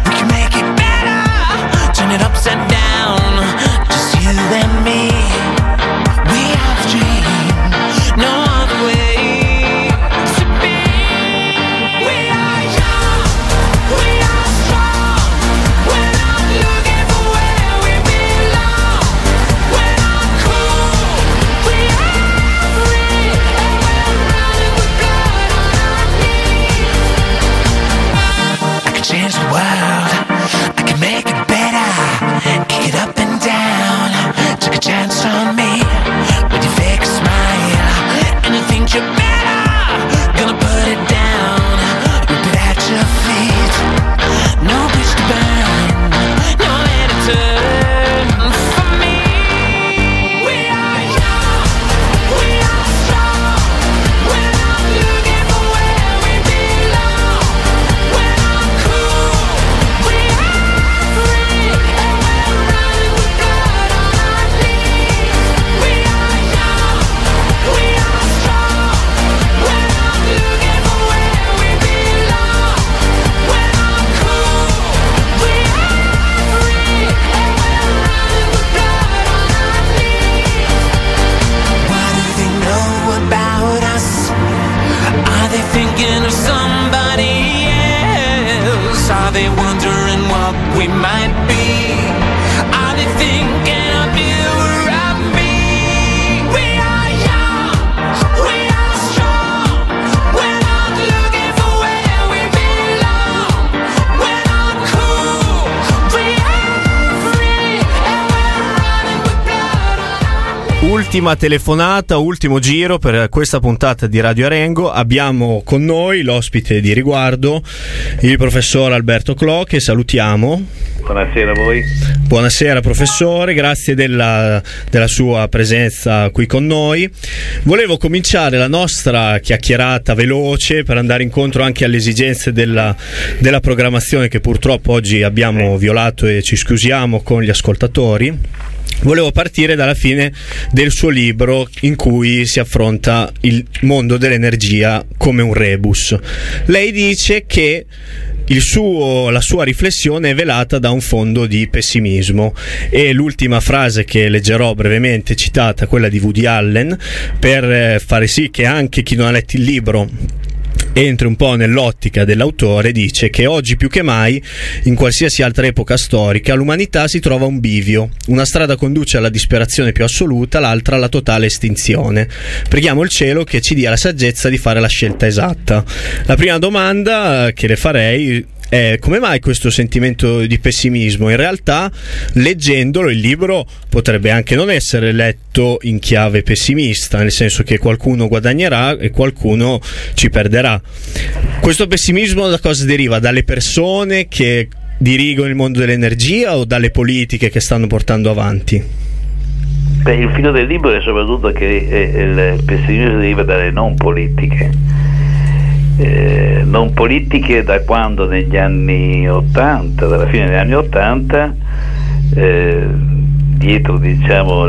they wondering what we might be? Are they thinking of you or of me? We are young, we are strong. We're not looking for where we belong. We're not cool, we are free, and we're running with blood on our knees. Ultima telefonata, ultimo giro per questa puntata di Radio Arengo. Abbiamo con noi l'ospite di riguardo, il professor Alberto Clò, che salutiamo. Buonasera a voi. Buonasera professore, grazie della sua presenza qui con noi. Volevo cominciare la nostra chiacchierata veloce per andare incontro anche alle esigenze della programmazione che purtroppo oggi abbiamo violato, e ci scusiamo con gli ascoltatori. Volevo partire dalla fine del suo libro, in cui si affronta il mondo dell'energia come un rebus. Lei dice che la sua riflessione è velata da un fondo di pessimismo, e l'ultima frase che leggerò brevemente citata, quella di Woody Allen, per fare sì che anche chi non ha letto il libro entri un po' nell'ottica dell'autore. Dice che oggi più che mai, in qualsiasi altra epoca storica, l'umanità si trova a un bivio. Una strada conduce alla disperazione più assoluta, l'altra alla totale estinzione. Preghiamo il cielo che ci dia la saggezza di fare la scelta esatta. La prima domanda che le farei è: come mai questo sentimento di pessimismo? In realtà, leggendolo, il libro potrebbe anche non essere letto in chiave pessimista, nel senso che qualcuno guadagnerà e qualcuno ci perderà. Questo pessimismo da cosa deriva? Dalle persone che dirigono il mondo dell'energia o dalle politiche che stanno portando avanti? Beh, il filo del libro è soprattutto che il pessimismo deriva dalle non politiche. Non politiche da quando negli anni 80, dalla fine degli anni 80, dietro diciamo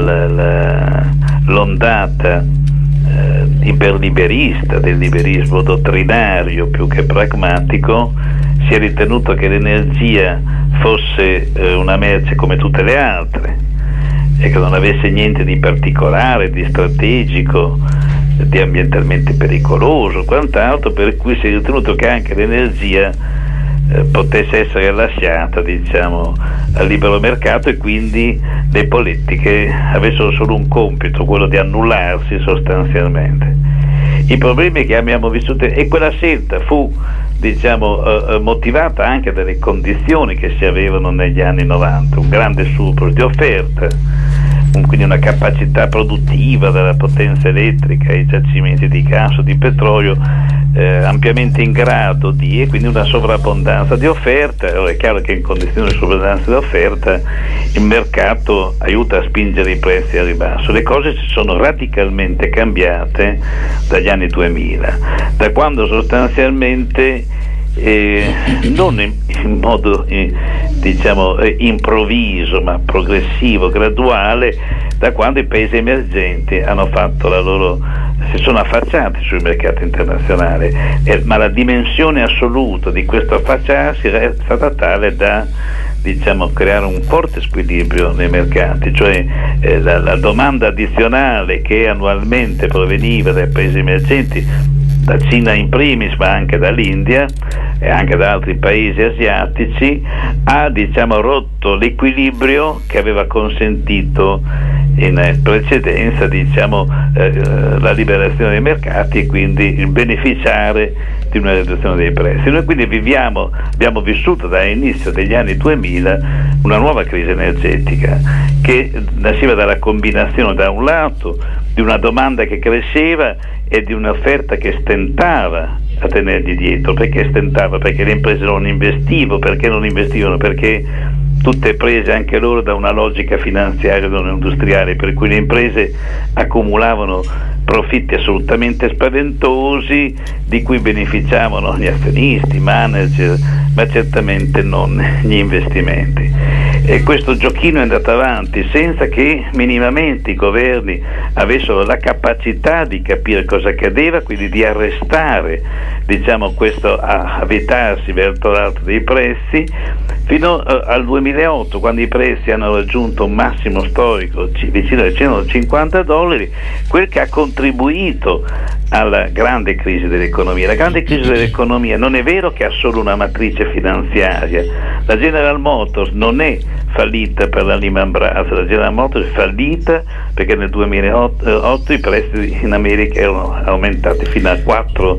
l'ondata iperliberista, del liberismo dottrinario più che pragmatico, si è ritenuto che l'energia fosse una merce come tutte le altre e che non avesse niente di particolare, di strategico, di ambientalmente pericoloso, quant'altro, per cui si è ritenuto che anche l'energia potesse essere lasciata diciamo al libero mercato, e quindi le politiche avessero solo un compito, quello di annullarsi sostanzialmente. I problemi che abbiamo vissuto, e quella scelta fu diciamo motivata anche dalle condizioni che si avevano negli anni 90, un grande surplus di offerta, quindi una capacità produttiva della potenza elettrica, i giacimenti di gas o di petrolio ampiamente in grado di, e quindi una sovrabbondanza di offerta. Allora è chiaro che in condizioni di sovrabbondanza di offerta il mercato aiuta a spingere i prezzi al ribasso. Le cose si sono radicalmente cambiate dagli anni 2000, da quando sostanzialmente non in modo diciamo improvviso, ma progressivo, graduale, da quando i paesi emergenti hanno fatto si sono affacciati sul mercato internazionale, ma la dimensione assoluta di questo affacciarsi è stata tale da diciamo creare un forte squilibrio nei mercati, cioè la domanda addizionale che annualmente proveniva dai paesi emergenti, da Cina in primis, ma anche dall'India e anche da altri paesi asiatici, ha diciamo rotto l'equilibrio che aveva consentito in precedenza diciamo la liberazione dei mercati e quindi il beneficiare di una riduzione dei prezzi. Noi quindi abbiamo vissuto dall'inizio degli anni 2000 una nuova crisi energetica che nasceva dalla combinazione, da un lato, di una domanda che cresceva e di un'offerta che stentava a tenergli dietro. Perché stentava? Perché le imprese non investivano. Perché non investivano? Perché tutte prese anche loro da una logica finanziaria non industriale, per cui le imprese accumulavano profitti assolutamente spaventosi di cui beneficiavano gli azionisti, i manager, ma certamente non gli investimenti. E questo giochino è andato avanti senza che minimamente i governi avessero la capacità di capire cosa accadeva, quindi di arrestare diciamo questo avvitarsi verso l'alto dei prezzi, fino al 2008, quando i prezzi hanno raggiunto un massimo storico vicino ai $150, quel che ha contribuito alla grande crisi dell'economia. La grande crisi dell'economia non è vero che ha solo una matrice finanziaria. La General Motors non è fallita per la Lehman Brothers, la General Motors è fallita perché nel 2008 i prezzi in America erano aumentati fino a 4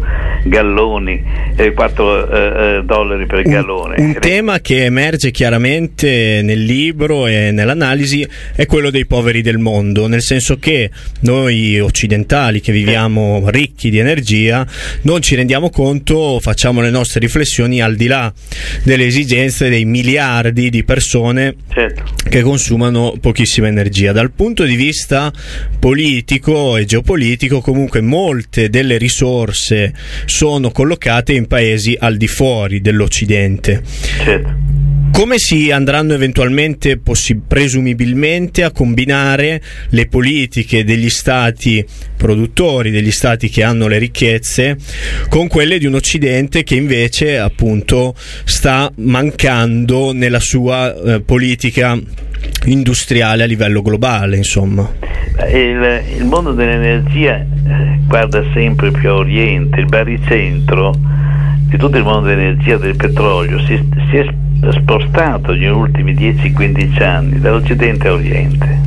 dollari per gallone. Un tema che emerge chiaramente nel libro e nell'analisi è quello dei poveri del mondo, nel senso che noi occidentali che viviamo ricchi di energia non ci rendiamo conto, facciamo le nostre riflessioni al di là delle esigenze dei miliardi di persone che consumano pochissima energia. Dal punto di vista politico e geopolitico, comunque molte delle risorse sono collocate in paesi al di fuori dell'Occidente. Come si andranno eventualmente, presumibilmente, a combinare le politiche degli stati produttori, degli stati che hanno le ricchezze, con quelle di un Occidente che invece appunto sta mancando nella sua politica industriale a livello globale, insomma? Il mondo dell'energia guarda sempre più a oriente. Il baricentro di tutto il mondo dell'energia, del petrolio, si è spostato negli ultimi 10-15 anni dall'Occidente a Oriente,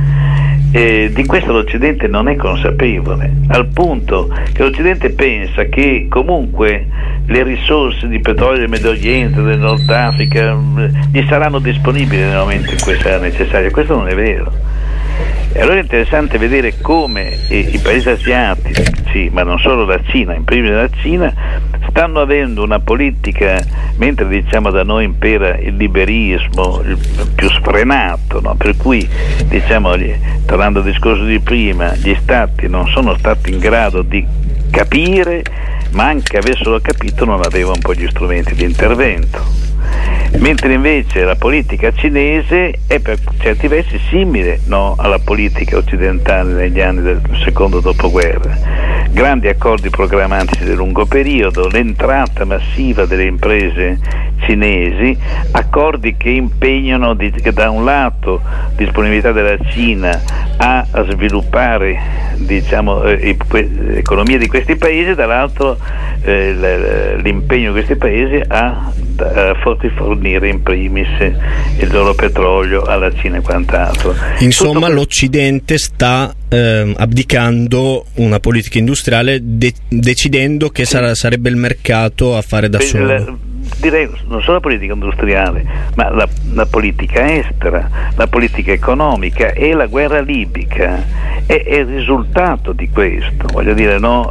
e di questo l'Occidente non è consapevole, al punto che l'Occidente pensa che comunque le risorse di petrolio del Medio Oriente, del Nord Africa gli saranno disponibili nel momento in cui sarà necessario. Questo non è vero. E allora è interessante vedere come i paesi asiatici, ma non solo la Cina, in primis la Cina, stanno avendo una politica, mentre diciamo da noi impera il liberismo il più sfrenato, no? Per cui diciamo, tornando al discorso di prima, gli stati non sono stati in grado di capire, ma anche avessero capito non avevano poi gli strumenti di intervento. Mentre invece la politica cinese è per certi versi simile, no, alla politica occidentale negli anni del secondo dopoguerra. Grandi accordi programmatici di lungo periodo, l'entrata massiva delle imprese cinesi, accordi che impegnano da un lato disponibilità della Cina a sviluppare diciamo l'economia di questi paesi, dall'altro l'impegno di questi paesi a fornire in primis il loro petrolio alla Cina e quant'altro. Insomma, l'Occidente sta abdicando una politica industriale, decidendo che sarebbe il mercato a fare da solo. Direi non solo la politica industriale, ma la politica estera, la politica economica e la guerra libica è il risultato di questo. Voglio dire, no?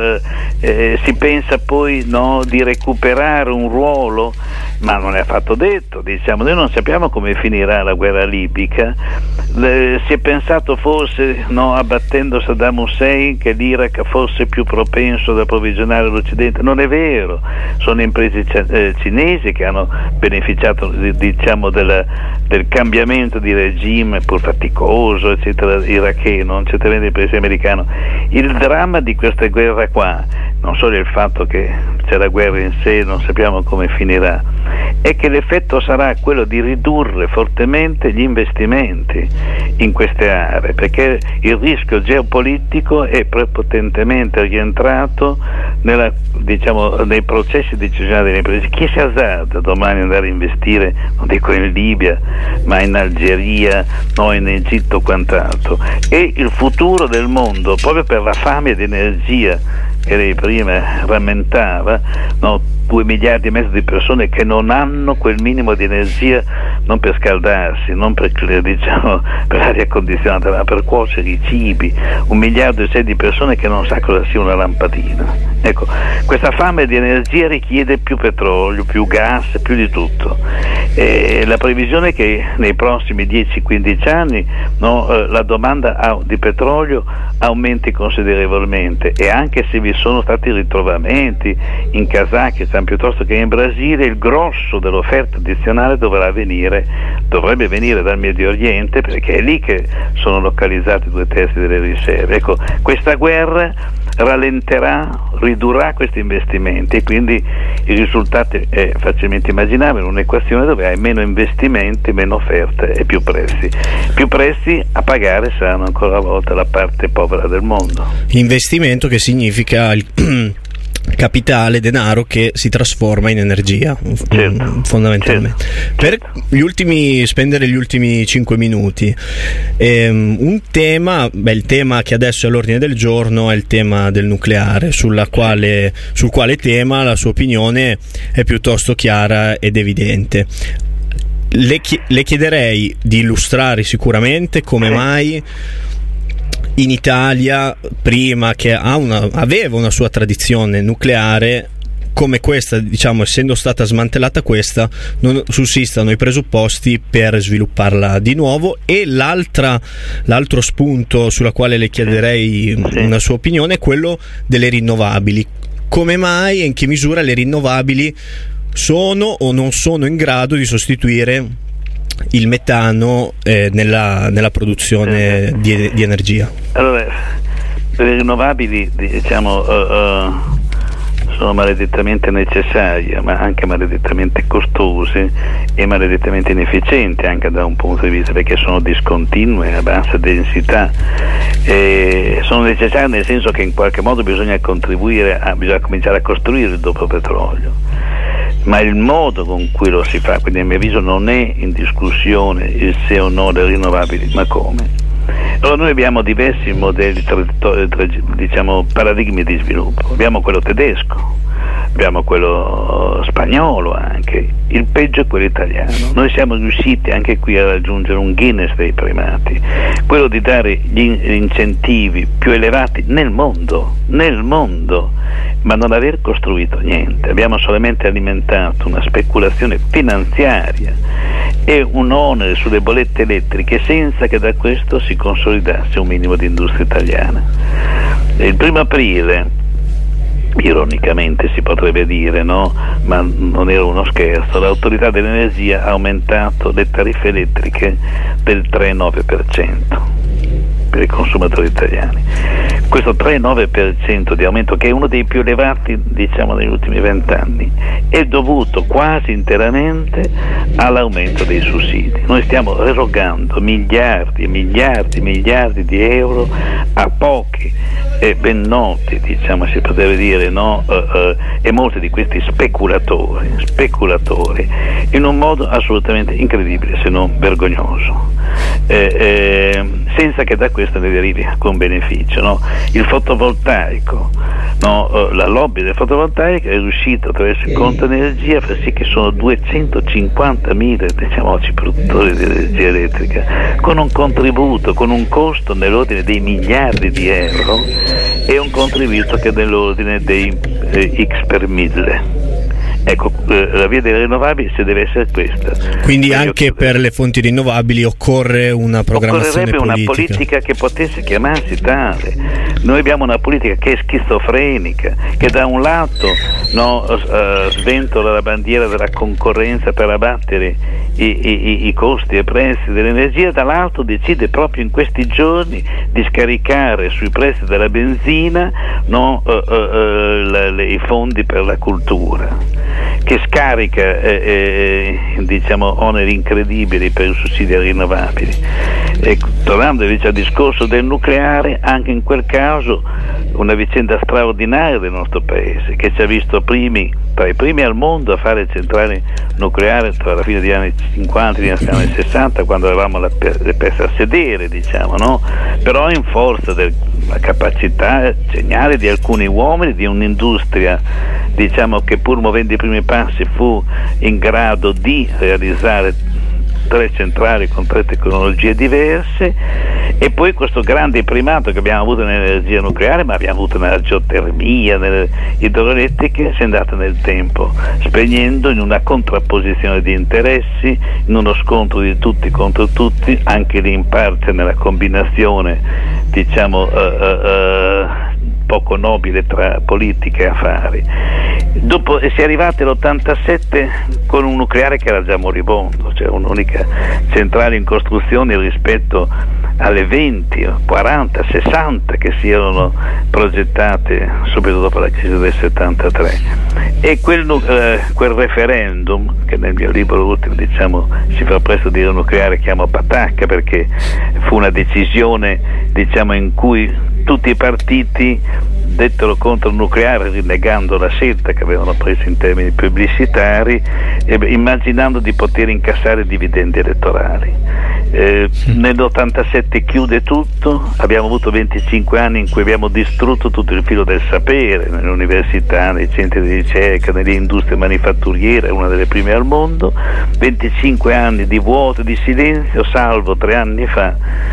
Si pensa poi, no, di recuperare un ruolo, ma non è affatto detto. Diciamo, noi non sappiamo come finirà la guerra libica. Si è pensato forse, no, abbattendo Saddam Hussein, che l'Iraq fosse più propenso ad approvvigionare l'Occidente. Non è vero, sono imprese cinesi che hanno beneficiato diciamo del cambiamento di regime pur faticoso eccetera iracheno, non certamente il paese americano. Il dramma di questa guerra qua, non solo il fatto che c'è la guerra in sé, non sappiamo come finirà, è che l'effetto sarà quello di ridurre fortemente gli investimenti in queste aree, perché il rischio geopolitico è prepotentemente rientrato nei processi decisionali delle imprese. Chi si azzarda domani andare a investire, non dico in Libia, ma in Algeria, no, in Egitto, quant'altro? E il futuro del mondo, proprio per la fame di energia che lei prima rammentava, no? 2 miliardi e mezzo di persone che non hanno quel minimo di energia, non per scaldarsi, non per l'aria condizionata, ma per cuocere i cibi. 1,6 miliardi di persone che non sa cosa sia una lampadina. Ecco, questa fame di energia richiede più petrolio, più gas, più di tutto. La previsione è che nei prossimi 10-15 anni, no, la domanda di petrolio aumenti considerevolmente, e anche se vi sono stati ritrovamenti in Kazakistan piuttosto che in Brasile, il grosso dell'offerta addizionale dovrebbe venire dal Medio Oriente, perché è lì che sono localizzati 2/3 delle riserve. Ecco, questa guerra rallenterà, ridurrà questi investimenti, e quindi il risultato è facilmente immaginabile: un'equazione dove hai meno investimenti, meno offerte e più prezzi. Più prezzi, a pagare saranno ancora una volta la parte povera del mondo. Investimento che significa capitale, denaro che si trasforma in energia, fondamentalmente. Certo. Per spendere gli ultimi 5 minuti, un tema, il tema che adesso è all'ordine del giorno è il tema del nucleare, sul quale tema la sua opinione è piuttosto chiara ed evidente. Le chiederei di illustrare sicuramente come mai in Italia, prima che aveva una sua tradizione nucleare, come questa, diciamo, essendo stata smantellata questa, non sussistano i presupposti per svilupparla di nuovo. E l'altro spunto sulla quale le chiederei una sua opinione è quello delle rinnovabili. Come mai e in che misura le rinnovabili sono o non sono in grado di sostituire il metano nella produzione di energia? Allora, le rinnovabili, diciamo, sono maledettamente necessarie, ma anche maledettamente costose e maledettamente inefficienti anche da un punto di vista, perché sono discontinue, a bassa densità. Sono necessarie nel senso che in qualche modo bisogna bisogna cominciare a costruire il dopo petrolio, ma il modo con cui lo si fa, quindi a mio avviso non è in discussione il se o no delle rinnovabili, ma come. Allora, noi abbiamo diversi modelli, diciamo paradigmi di sviluppo. Abbiamo quello tedesco, abbiamo quello spagnolo anche, il peggio è quello italiano. Noi siamo riusciti anche qui a raggiungere un Guinness dei primati, quello di dare gli incentivi più elevati nel mondo, ma non aver costruito niente. Abbiamo solamente alimentato una speculazione finanziaria e un onere sulle bollette elettriche senza che da questo si consolidasse un minimo di industria italiana. Il 1 aprile, ironicamente si potrebbe dire, no? Ma non era uno scherzo, l'autorità dell'energia ha aumentato le tariffe elettriche del 3,9% per i consumatori italiani. Questo 3,9% di aumento, che è uno dei più elevati, diciamo, negli ultimi 20 anni, è dovuto quasi interamente all'aumento dei sussidi. Noi stiamo erogando miliardi e miliardi di euro a pochi e ben noti, diciamo, si potrebbe dire, no? E molti di questi speculatori, in un modo assolutamente incredibile, se non vergognoso, senza che da questo ne derivi alcun beneficio, no? Il fotovoltaico, no? La lobby del fotovoltaico è riuscita attraverso il conto energia a far sì che sono 250.000, diciamo, oggi produttori di energia elettrica, con un contributo, con un costo nell'ordine dei miliardi di euro e un contributo che è nell'ordine dei X per 1000. Ecco, la via delle rinnovabili se deve essere questa. Quindi anche per le fonti rinnovabili occorre una programmazione politica. Una politica che potesse chiamarsi tale. Noi abbiamo una politica che è schizofrenica, che da un lato, no, sventola la bandiera della concorrenza per abbattere i costi e prezzi dell'energia, dall'altro decide proprio in questi giorni di scaricare sui prezzi della benzina, no, i fondi per la cultura, che scarica diciamo oneri incredibili per i sussidi ai rinnovabili. E tornando invece al discorso del nucleare, anche in quel caso una vicenda straordinaria del nostro paese, che ci ha visto tra i primi al mondo a fare centrali nucleari tra la fine degli anni 50 e gli anni 60, quando avevamo le peste a sedere, diciamo, no? Però in forza della capacità geniale di alcuni uomini, di un'industria, diciamo, che pur muovendo i primi passi fu in grado di realizzare 3 centrali con 3 tecnologie diverse, e poi questo grande primato che abbiamo avuto nell'energia nucleare, ma abbiamo avuto nella geotermia, nelle idroelettriche, si è andata nel tempo spegnendo in una contrapposizione di interessi, in uno scontro di tutti contro tutti, anche lì in parte nella combinazione, diciamo, poco nobile tra politica e affari. Dopo si è arrivati all'87 con un nucleare che era già moribondo, cioè un'unica centrale in costruzione rispetto alle 20, 40, 60 che si erano progettate subito dopo la crisi del 73. E quel referendum, che nel mio libro ultimo si fa presto dire nucleare, chiamo patacca, perché fu una decisione in cui tutti i partiti dettero contro il nucleare, rinnegando la scelta che avevano preso in termini pubblicitari e immaginando di poter incassare dividendi elettorali. Nell'87 chiude tutto, abbiamo avuto 25 anni in cui abbiamo distrutto tutto il filo del sapere nelle università, nei centri di ricerca, nelle industrie manifatturiere, una delle prime al mondo, 25 anni di vuoto, di silenzio, salvo 3 anni fa.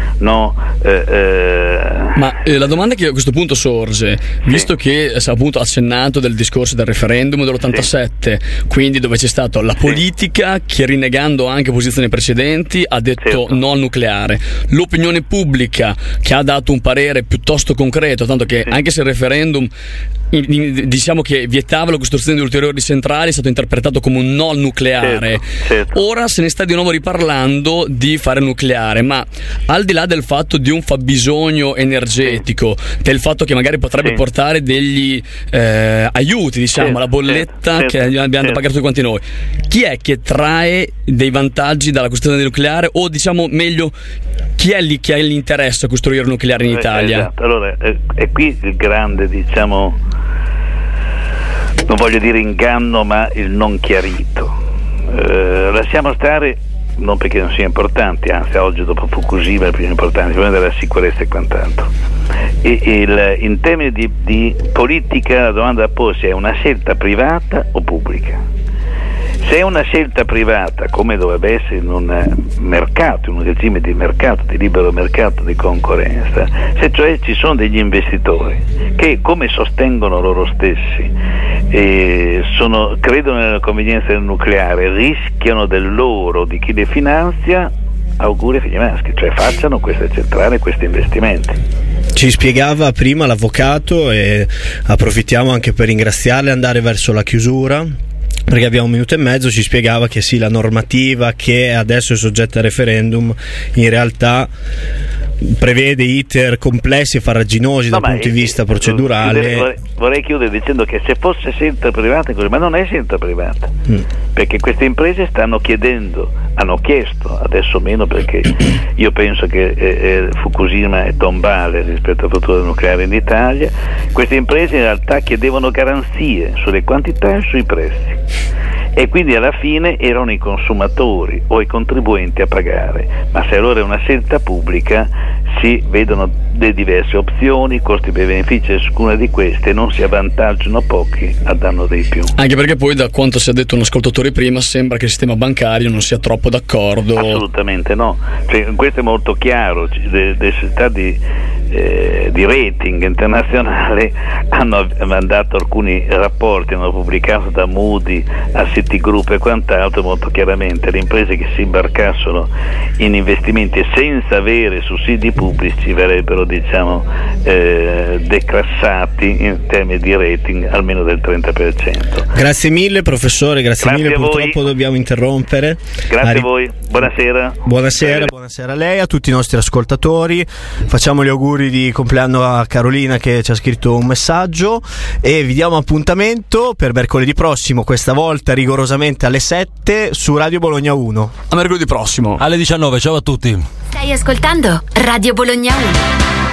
Ma la domanda che a questo punto sorge, visto che si è appunto accennato del discorso del referendum dell'87, quindi dove c'è stata la politica che, rinnegando anche posizioni precedenti, ha detto no al nucleare, l'opinione pubblica che ha dato un parere piuttosto concreto, tanto che anche se il referendum che vietava la costruzione di ulteriori centrali è stato interpretato come un no al nucleare, ora se ne sta di nuovo riparlando di fare nucleare, ma al di là del fatto di un fabbisogno energetico, del fatto che magari potrebbe portare degli aiuti, la bolletta che abbiamo pagato tutti quanti noi, chi è che trae dei vantaggi dalla costruzione del nucleare, o meglio, chi è lì che ha l'interesse a costruire il nucleare in Italia? Esatto. Allora è qui il grande, non voglio dire inganno, ma il non chiarito. Lasciamo stare, non perché non sia importante, anzi oggi dopo Fukushima è il più importante, il problema della sicurezza e quant'altro. In termini di politica la domanda da porsi è una scelta privata o pubblica? Se è una scelta privata, come dovrebbe essere in un mercato, in un regime di mercato, di libero mercato, di concorrenza, se cioè ci sono degli investitori che, come sostengono loro stessi, credono nella convenienza del nucleare, rischiano dell'oro di chi le finanzia, auguri figli maschi, cioè facciano queste centrali, questi investimenti. Ci spiegava prima l'avvocato, e approfittiamo anche per ringraziarle, andare verso la chiusura, perché abbiamo un minuto e mezzo. Ci spiegava che sì, la normativa che adesso è soggetta a referendum in realtà prevede iter complessi e farraginosi dal punto di vista procedurale. Vorrei chiudere dicendo che se fosse scelta privata, ma non è scelta privata, perché queste imprese hanno chiesto, adesso meno perché io penso che Fukushima è tombale rispetto al futuro nucleare in Italia, queste imprese in realtà chiedevano garanzie sulle quantità e sui prezzi, e quindi alla fine erano i consumatori o i contribuenti a pagare. Ma se allora è una scelta pubblica, si vedono le diverse opzioni, costi e benefici di ciascuna di queste, non si avvantaggiano pochi a danno dei più. Anche perché poi, da quanto si è detto un ascoltatore prima, sembra che il sistema bancario non sia troppo d'accordo. Assolutamente no, questo è molto chiaro. Le società di rating internazionale hanno mandato alcuni rapporti, hanno pubblicato da Moody a Citigroup e quant'altro, molto chiaramente le imprese che si imbarcassero in investimenti senza avere sussidi pubblici verrebbero declassati in termini di rating almeno del 30%. Grazie mille professore, grazie mille, purtroppo dobbiamo interrompere. Grazie a voi, buonasera. Buonasera a lei, a tutti i nostri ascoltatori, facciamo gli auguri di compleanno a Carolina che ci ha scritto un messaggio, e vi diamo appuntamento per mercoledì prossimo, questa volta rigorosamente alle 7 su Radio Bologna 1. A mercoledì prossimo alle 19. Ciao a tutti. Stai ascoltando Radio Bologna 1.